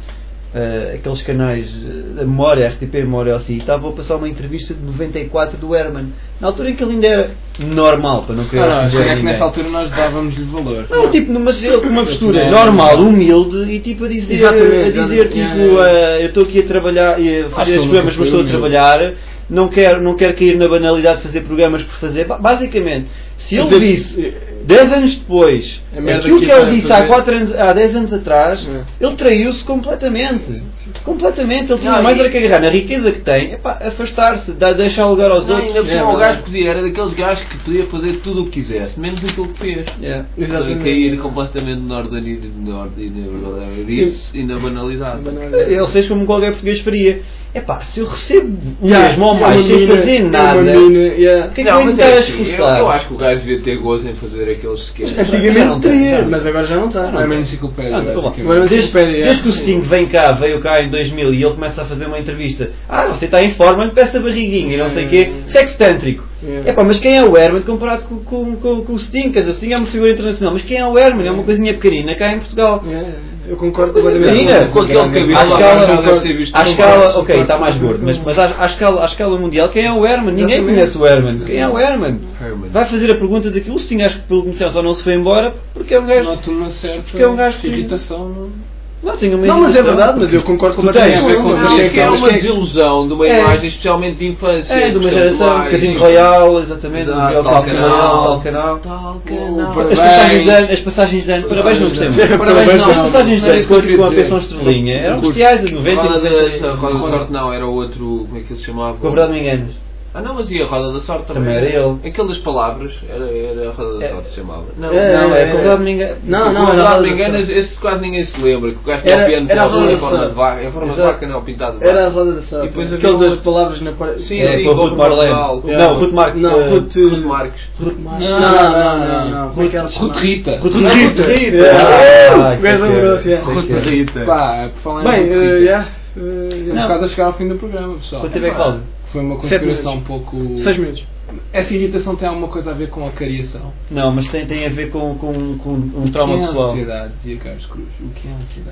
uh, aqueles canais da Memória, R T P Memória assim, estavam a passar uma entrevista de noventa e quatro do Herman, na altura em que ele ainda era normal, para não querer ah, dizer é que nessa altura nós dávamos-lhe valor. Não, tipo, numa, com uma postura normal, humilde e tipo a dizer, exatamente, a dizer tipo, uh, eu estou aqui a trabalhar e a fazer estes programas, mas estou a trabalhar, não quero, não quero cair na banalidade de fazer programas por fazer. Basicamente, se ele disse dez anos depois aquilo que ele disse há, quatro anos, há dez anos atrás, é. ele traiu-se completamente. Sim, sim, sim. Completamente. Ele tinha não, mais era que agarrar na riqueza que tem, epá, afastar-se, deixar lugar aos não, outros. Ainda por cima, o gajo podia, era daqueles gajos que podia fazer tudo o que quisesse, menos aquilo que fez. Yeah. Exatamente. Cair completamente na ordinariedade e na banalidade. Ele fez como qualquer português faria. É pá, se eu recebo o yeah, mesmo ou mais sem fazer nada, yeah. o que é que eu vou estar a esforçar? Eu acho que o gajo devia ter gozo em fazer aqueles sketches. Antigamente teria, mas agora já não está. Não é uma enciclopédia. Desde, desde que o Sting vem cá, veio cá em dois mil e ele começa a fazer uma entrevista. Ah, você está em forma, peça a barriguinha e não sei o quê. Sexo tântrico. É pá, mas quem é o Herman comparado com, com, com, com o Sting? Quer dizer, o Sting é uma figura internacional, mas quem é o Herman? É uma coisinha pequenina cá em Portugal. Eu concordo completamente com aquele cabelo. À escala, à escala, ok, está mais gordo, mas, mas à, à, escala, à escala mundial, quem é o Herman? Ninguém conhece o Herman. Quem é o Herman? Vai fazer a pergunta daquilo, se tinha, acho que pelo conhecer só não se foi embora, porque é um gajo. Noto uma certa porque é um gajo irritação. Não, não, sim, uma não mas é verdade, mas eu concordo completamente. Acho que é uma desilusão de uma imagem, especialmente de infância. É, de uma geração, Casino Royal, exatamente, tal canal, tal canal. As passagens de ano, parabéns não gostei muito. As passagens de ano com a pensão estrelinha eram bestiais de noventa. A Roda da Sorte não, era o outro, como é que ele se chamava? Com a verdade me enganas. Ah não, mas e a Roda da Sorte também? Também era ele. Aquele das palavras, era, era a Roda da Sorte que se chamava. Não, é, não, é, é com a verdade me enganas. Não, não, com a verdade me enganas, esse quase ninguém se lembra. Que o gajo tinha o piano pela rua em forma de vaca, em forma de vaca não, pintado de vaca. Era a Roda da Sorte. E depois aquele das palavras na parede. Sim, sim, com o Ruth Marlene. Não, Ruth Marques. Não, Ruth Marques. Ruth Marques. Não, não, não. Ruth Rita. Ruth Rita. O gajo lembrou-se. Ruth Rita. Pá, por falar em Ruth Rita. Estamos quase a chegar ao fim do programa, pessoal. Quanto tempo é que falta? Foi uma conspiração um pouco... seis minutos. Essa irritação tem alguma coisa a ver com a cariação? Não, mas tem, tem a ver com, com, com um trauma pessoal. O que é ansiedade, dizia Carlos Cruz. O que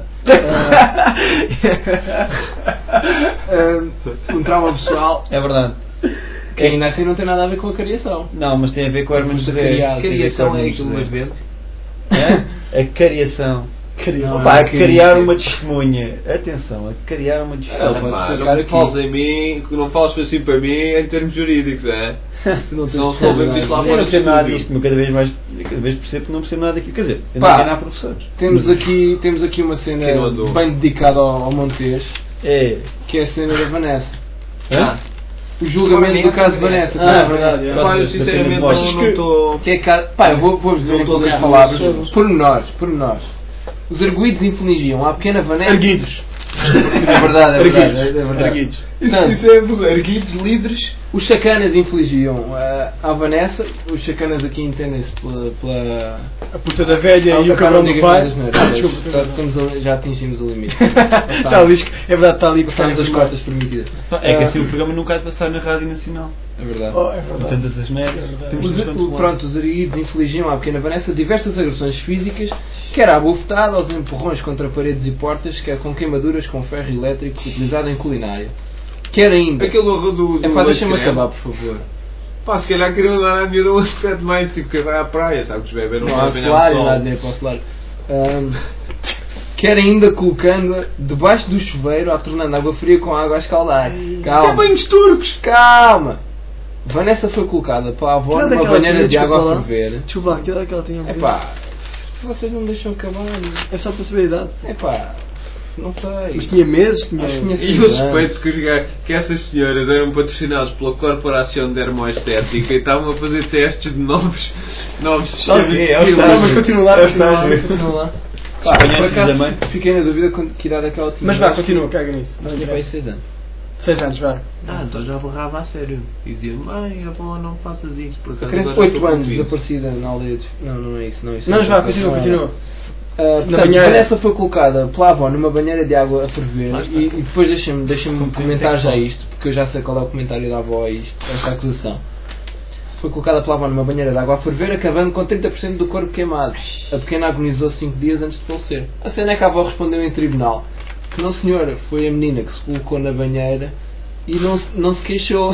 é ansiedade? uh, um trauma pessoal. É verdade. Que ainda assim não tem nada a ver com a cariação. Não, mas tem a ver com a Herman José. A cariação é aquilo mais dentro? É? A cariação. Criar, Opa, a criar uma testemunha. Atenção, a criar uma testemunha. É, pá, não falas em mim, não falas assim para mim em termos jurídicos, é? Tu não não resolvemos isto lá fora. Eu não percebo nada disto, mas cada vez mais cada vez percebo que não percebo nada daquilo. Quer dizer, eu não enganar professores. Temos aqui, temos aqui uma cena bem dedicada ao, ao Montes, é. Que é a cena da Vanessa. Ah. O julgamento do caso de Vanessa. Ah, é verdade. É. Pá, eu sinceramente não estou. Que é que, pá, eu vou, vou dizer em poucas palavras. Pormenores, pormenores. Os arguidos infligiam à pequena Vanessa. Erguidos. É verdade, é verdade. É verdade. Erguidos. Isso, isso é do erguidos, líderes. Os sacanas infligiam uh, à Vanessa. Os sacanas aqui entendem-se pela, pela. A puta da velha ah, e o cabrão do pai. Ah, desculpa, já, estamos a, já atingimos o limite. Está ali, é verdade, está ali. Estamos as cotas permitidas. É que assim o programa nunca há de passar na Rádio Nacional. É verdade. Oh, é verdade. Tantas as merdas. Os, o, pronto, os arguidos infligiam à pequena Vanessa diversas agressões físicas, quer à bofetada, aos empurrões contra paredes e portas, quer com queimaduras com ferro elétrico utilizado em culinária. Quer ainda. Aquele do. do é pá, deixa-me acabar, por favor. Pá, se calhar queriam dar à miúda um aspecto mais tipo que vai à praia, sabe? Que os bebês não podem apanhar o sol. Não há dizer para o solar. Um, quer ainda colocando debaixo do chuveiro, alternando água fria com água a escaldar. Calma. Isso é banhos turcos! Calma! Vanessa foi colocada pela avó numa banheira de água a ferver. Desculpa lá, aquela que ela tinha. É pá, se vocês não me deixam acabar. É só para saber a idade. É pá, não sei. Mas tinha meses? Tinha... E eu suspeito que, os, que essas senhoras eram patrocinadas pela Corporação de Dermoestética e estavam a fazer testes de novos, novos sistemas. É, é, mas continua lá, continua lá. Pá, por acaso fiquei na dúvida com que idade é que ela tinha. Mas vá, continua, caga nisso. Não tinha para seis anos. seis anos, vá. Ah, então já berrava a sério. E dizia, mãe, avó, não faças isso. Por acaso, criança de oito anos desaparecida na aldeia de... Não, não é isso. Não, é isso não, vá, continua, continua. Uh, portanto, Vanessa foi colocada pela avó numa banheira de água a ferver e, e depois deixa-me deixa comentar já isto, porque eu já sei qual é o comentário da avó a isto, esta acusação. Foi colocada pela avó numa banheira de água a ferver, acabando com trinta por cento do corpo queimado. A pequena agonizou cinco dias antes de falecer. A cena é que a avó respondeu em tribunal que não senhora, foi a menina que se colocou na banheira e não, não se queixou.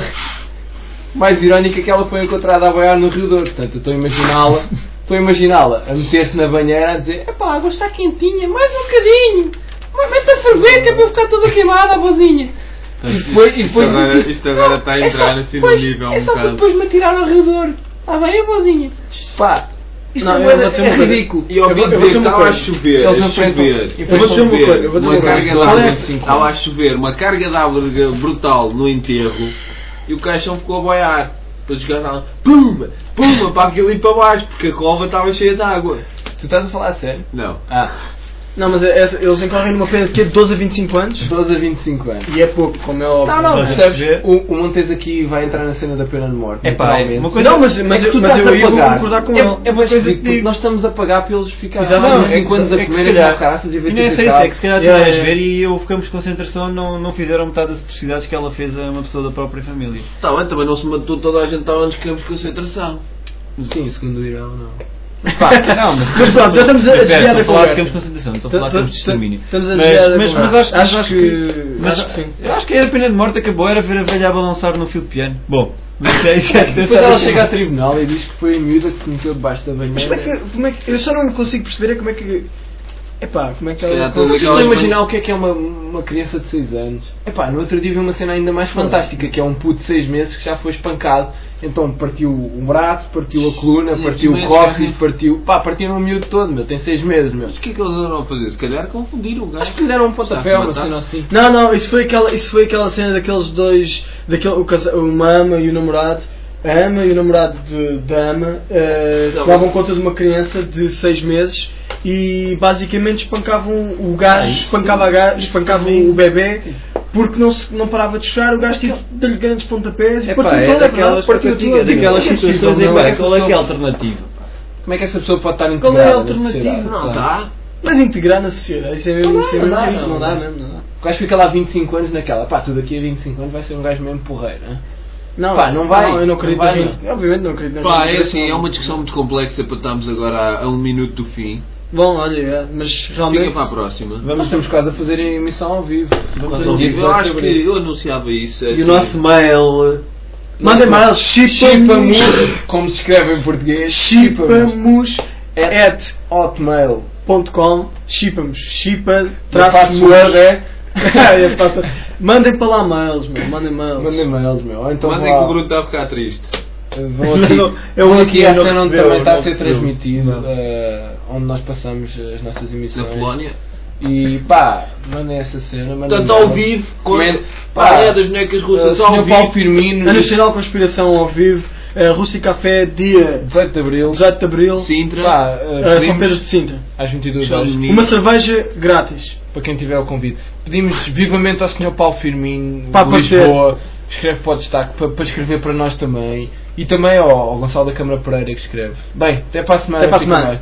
Mais irónica que ela foi encontrada a boiar no Rio Douro. Portanto, eu estou a imaginá-la, estou a imaginá-la a meter-se na banheira a dizer: epá, a água está quentinha, mais um bocadinho, mas mete a ferver que é para ficar toda queimada a vozinha. E depois, e depois isto, agora, assim, isto agora está a entrar assim no nível um é só bocado. para depois me atirar ao Rio Douro. Está bem, a vozinha? Pá, isto não, é, eu vou dizer é uma coisa. ridículo. E eu ouvi dizer que estava a chover, a chover. Eu vou dizer uma coisa, eu vou dizer uma coisa. Estava a chover, uma carga de água brutal no enterro e o caixão ficou a boiar. Depois os gajos estavam, puma, puma, para aquilo ir para baixo, porque a cova estava cheia de água. Tu estás a falar a sério? Não. Ah. Não, mas é, é, eles incorrem numa pena de quê? De doze a vinte e cinco anos? doze a vinte e cinco anos. E é pouco, como é óbvio. Não, não, percebes? O, o Montes aqui vai entrar na cena da pena de morte. É pá, é uma coisa. Não, mas, mas, é que tu mas eu ia pagar. concordar com é, ele. É uma coisa que nós estamos a pagar para eles ficarem Exatamente. cinco anos a comerem com caraças e a ver E não é T V só isso, é que se calhar tu Yeah, vais yeah. ver e eu ficamos de concentração, não, não fizeram metade das atrocidades que ela fez a uma pessoa da própria família. Está bem, também não se matou toda a gente, estava nos campos de concentração. Sim, segundo o Irão, não. Pá, não, mas, Mas pronto, já estamos a desviar da Estou a falar de conversa. campos de concentração, estou a falar de campos de extermínio. Estamos a Mas, desviar da mas, mas conversa. acho, mas Acho acho que- que, mas acho que sim. Eu acho que a pena de morte acabou, era ver a velha a balançar no fio de piano. Bom, mas é isso que é que Depois ela chega a tribunal e diz que foi a miúda que se meteu debaixo da Mas banheira. como é que, como é que. Eu só não consigo perceber é como é que. Epá, como é que Se calhar ela. todas Vocês aquelas estão a imaginar o que é que é uma, uma criança de seis anos? Epá, no outro dia vi uma cena ainda mais fantástica, que é um puto de seis meses que já foi espancado, então partiu o braço, partiu a coluna, Sim, partiu o mas cóccix, já- partiu... pá, partiram o miúdo todo, meu, tem seis meses, meu. Mas o que é que eles andaram a fazer? Se calhar confundiram o gajo. Acho que lhe deram um pontapé, Sabe uma matar? cena assim. Não, não, isso foi aquela, isso foi aquela cena daqueles dois. Daquele, o casa, uma ama e o namorado. A ama e o namorado de, da ama eh, Não, tomavam mas- conta de uma criança de seis meses e basicamente espancavam o gajo, Ah, isso- espancava, a gajo, espancava também- o bebê porque não, se, não parava de chorar, o gajo tive de-lhe grandes pontapés e É pá, partiu é toda, daquelas, partiu daquelas, tudo. daquelas Como é que é situações possível, em não é? que qual é que é a alternativa? Como é que essa pessoa pode estar Qual é a integrada na alternativa? sociedade? Não Claro. dá. Mas integrar na sociedade, isso é mesmo, Não isso é dá, mesmo não dá, isso, não não dá dá. mesmo, não dá. O gajo fica lá vinte e cinco anos naquela, pá, tu daqui a vinte e cinco anos vai ser um gajo mesmo porreiro, hein? Não, Pá, não vai, eu não acredito não vai, na gente- obviamente não acredito na Pá, é reintegração. assim, é uma discussão muito complexa para estarmos agora a, a um minuto do fim. Bom, olha, é, mas realmente Fica para a próxima. Nós estamos quase a fazer emissão ao vivo. Vamos Quase ao vivo. Eu acho que eu anunciava isso. E assim. o nosso mail. mandem mails, Chipamus, chipamus, como se escreve em português, chipamus at hotmail. ponto com, chipamos, chipa, Na traço password mus. é. É, passa- Mandem para lá mails, meu, mandem mails. Mandem mails, meu. Ou então Mandem vá- que o Bruno está a ficar triste. Vão aqui, Não, eu vão não aqui à recebeu, cena onde não também está a recebeu, ser não transmitido, recebeu. eh, onde nós passamos as nossas Na emissões. Polónia. E pá, mandem essa cena. mandem Portanto, ao mails. vivo, com Comente- pá, pá, é das bonecas eh, russas ao senhor Paulo vivo. Firmino, A Nacional Conspiração ao vivo, uh, Rússia Café, dia dezoito de Abril. dezoito de Abril, Sintra. Pá, eh, uh, São pedimos Pedro de Sintra. às vinte e duas São horas. Meninos. Uma cerveja grátis. Para quem tiver o convite. Pedimos vivamente ao senhor Paulo Firmino Para de aparecer. Lisboa, que escreve para o destaque, para, para escrever para nós também. E também ao, ao Gonçalo da Câmara Pereira, que escreve. Bem, até para a semana. Até para a fiquem semana. bem.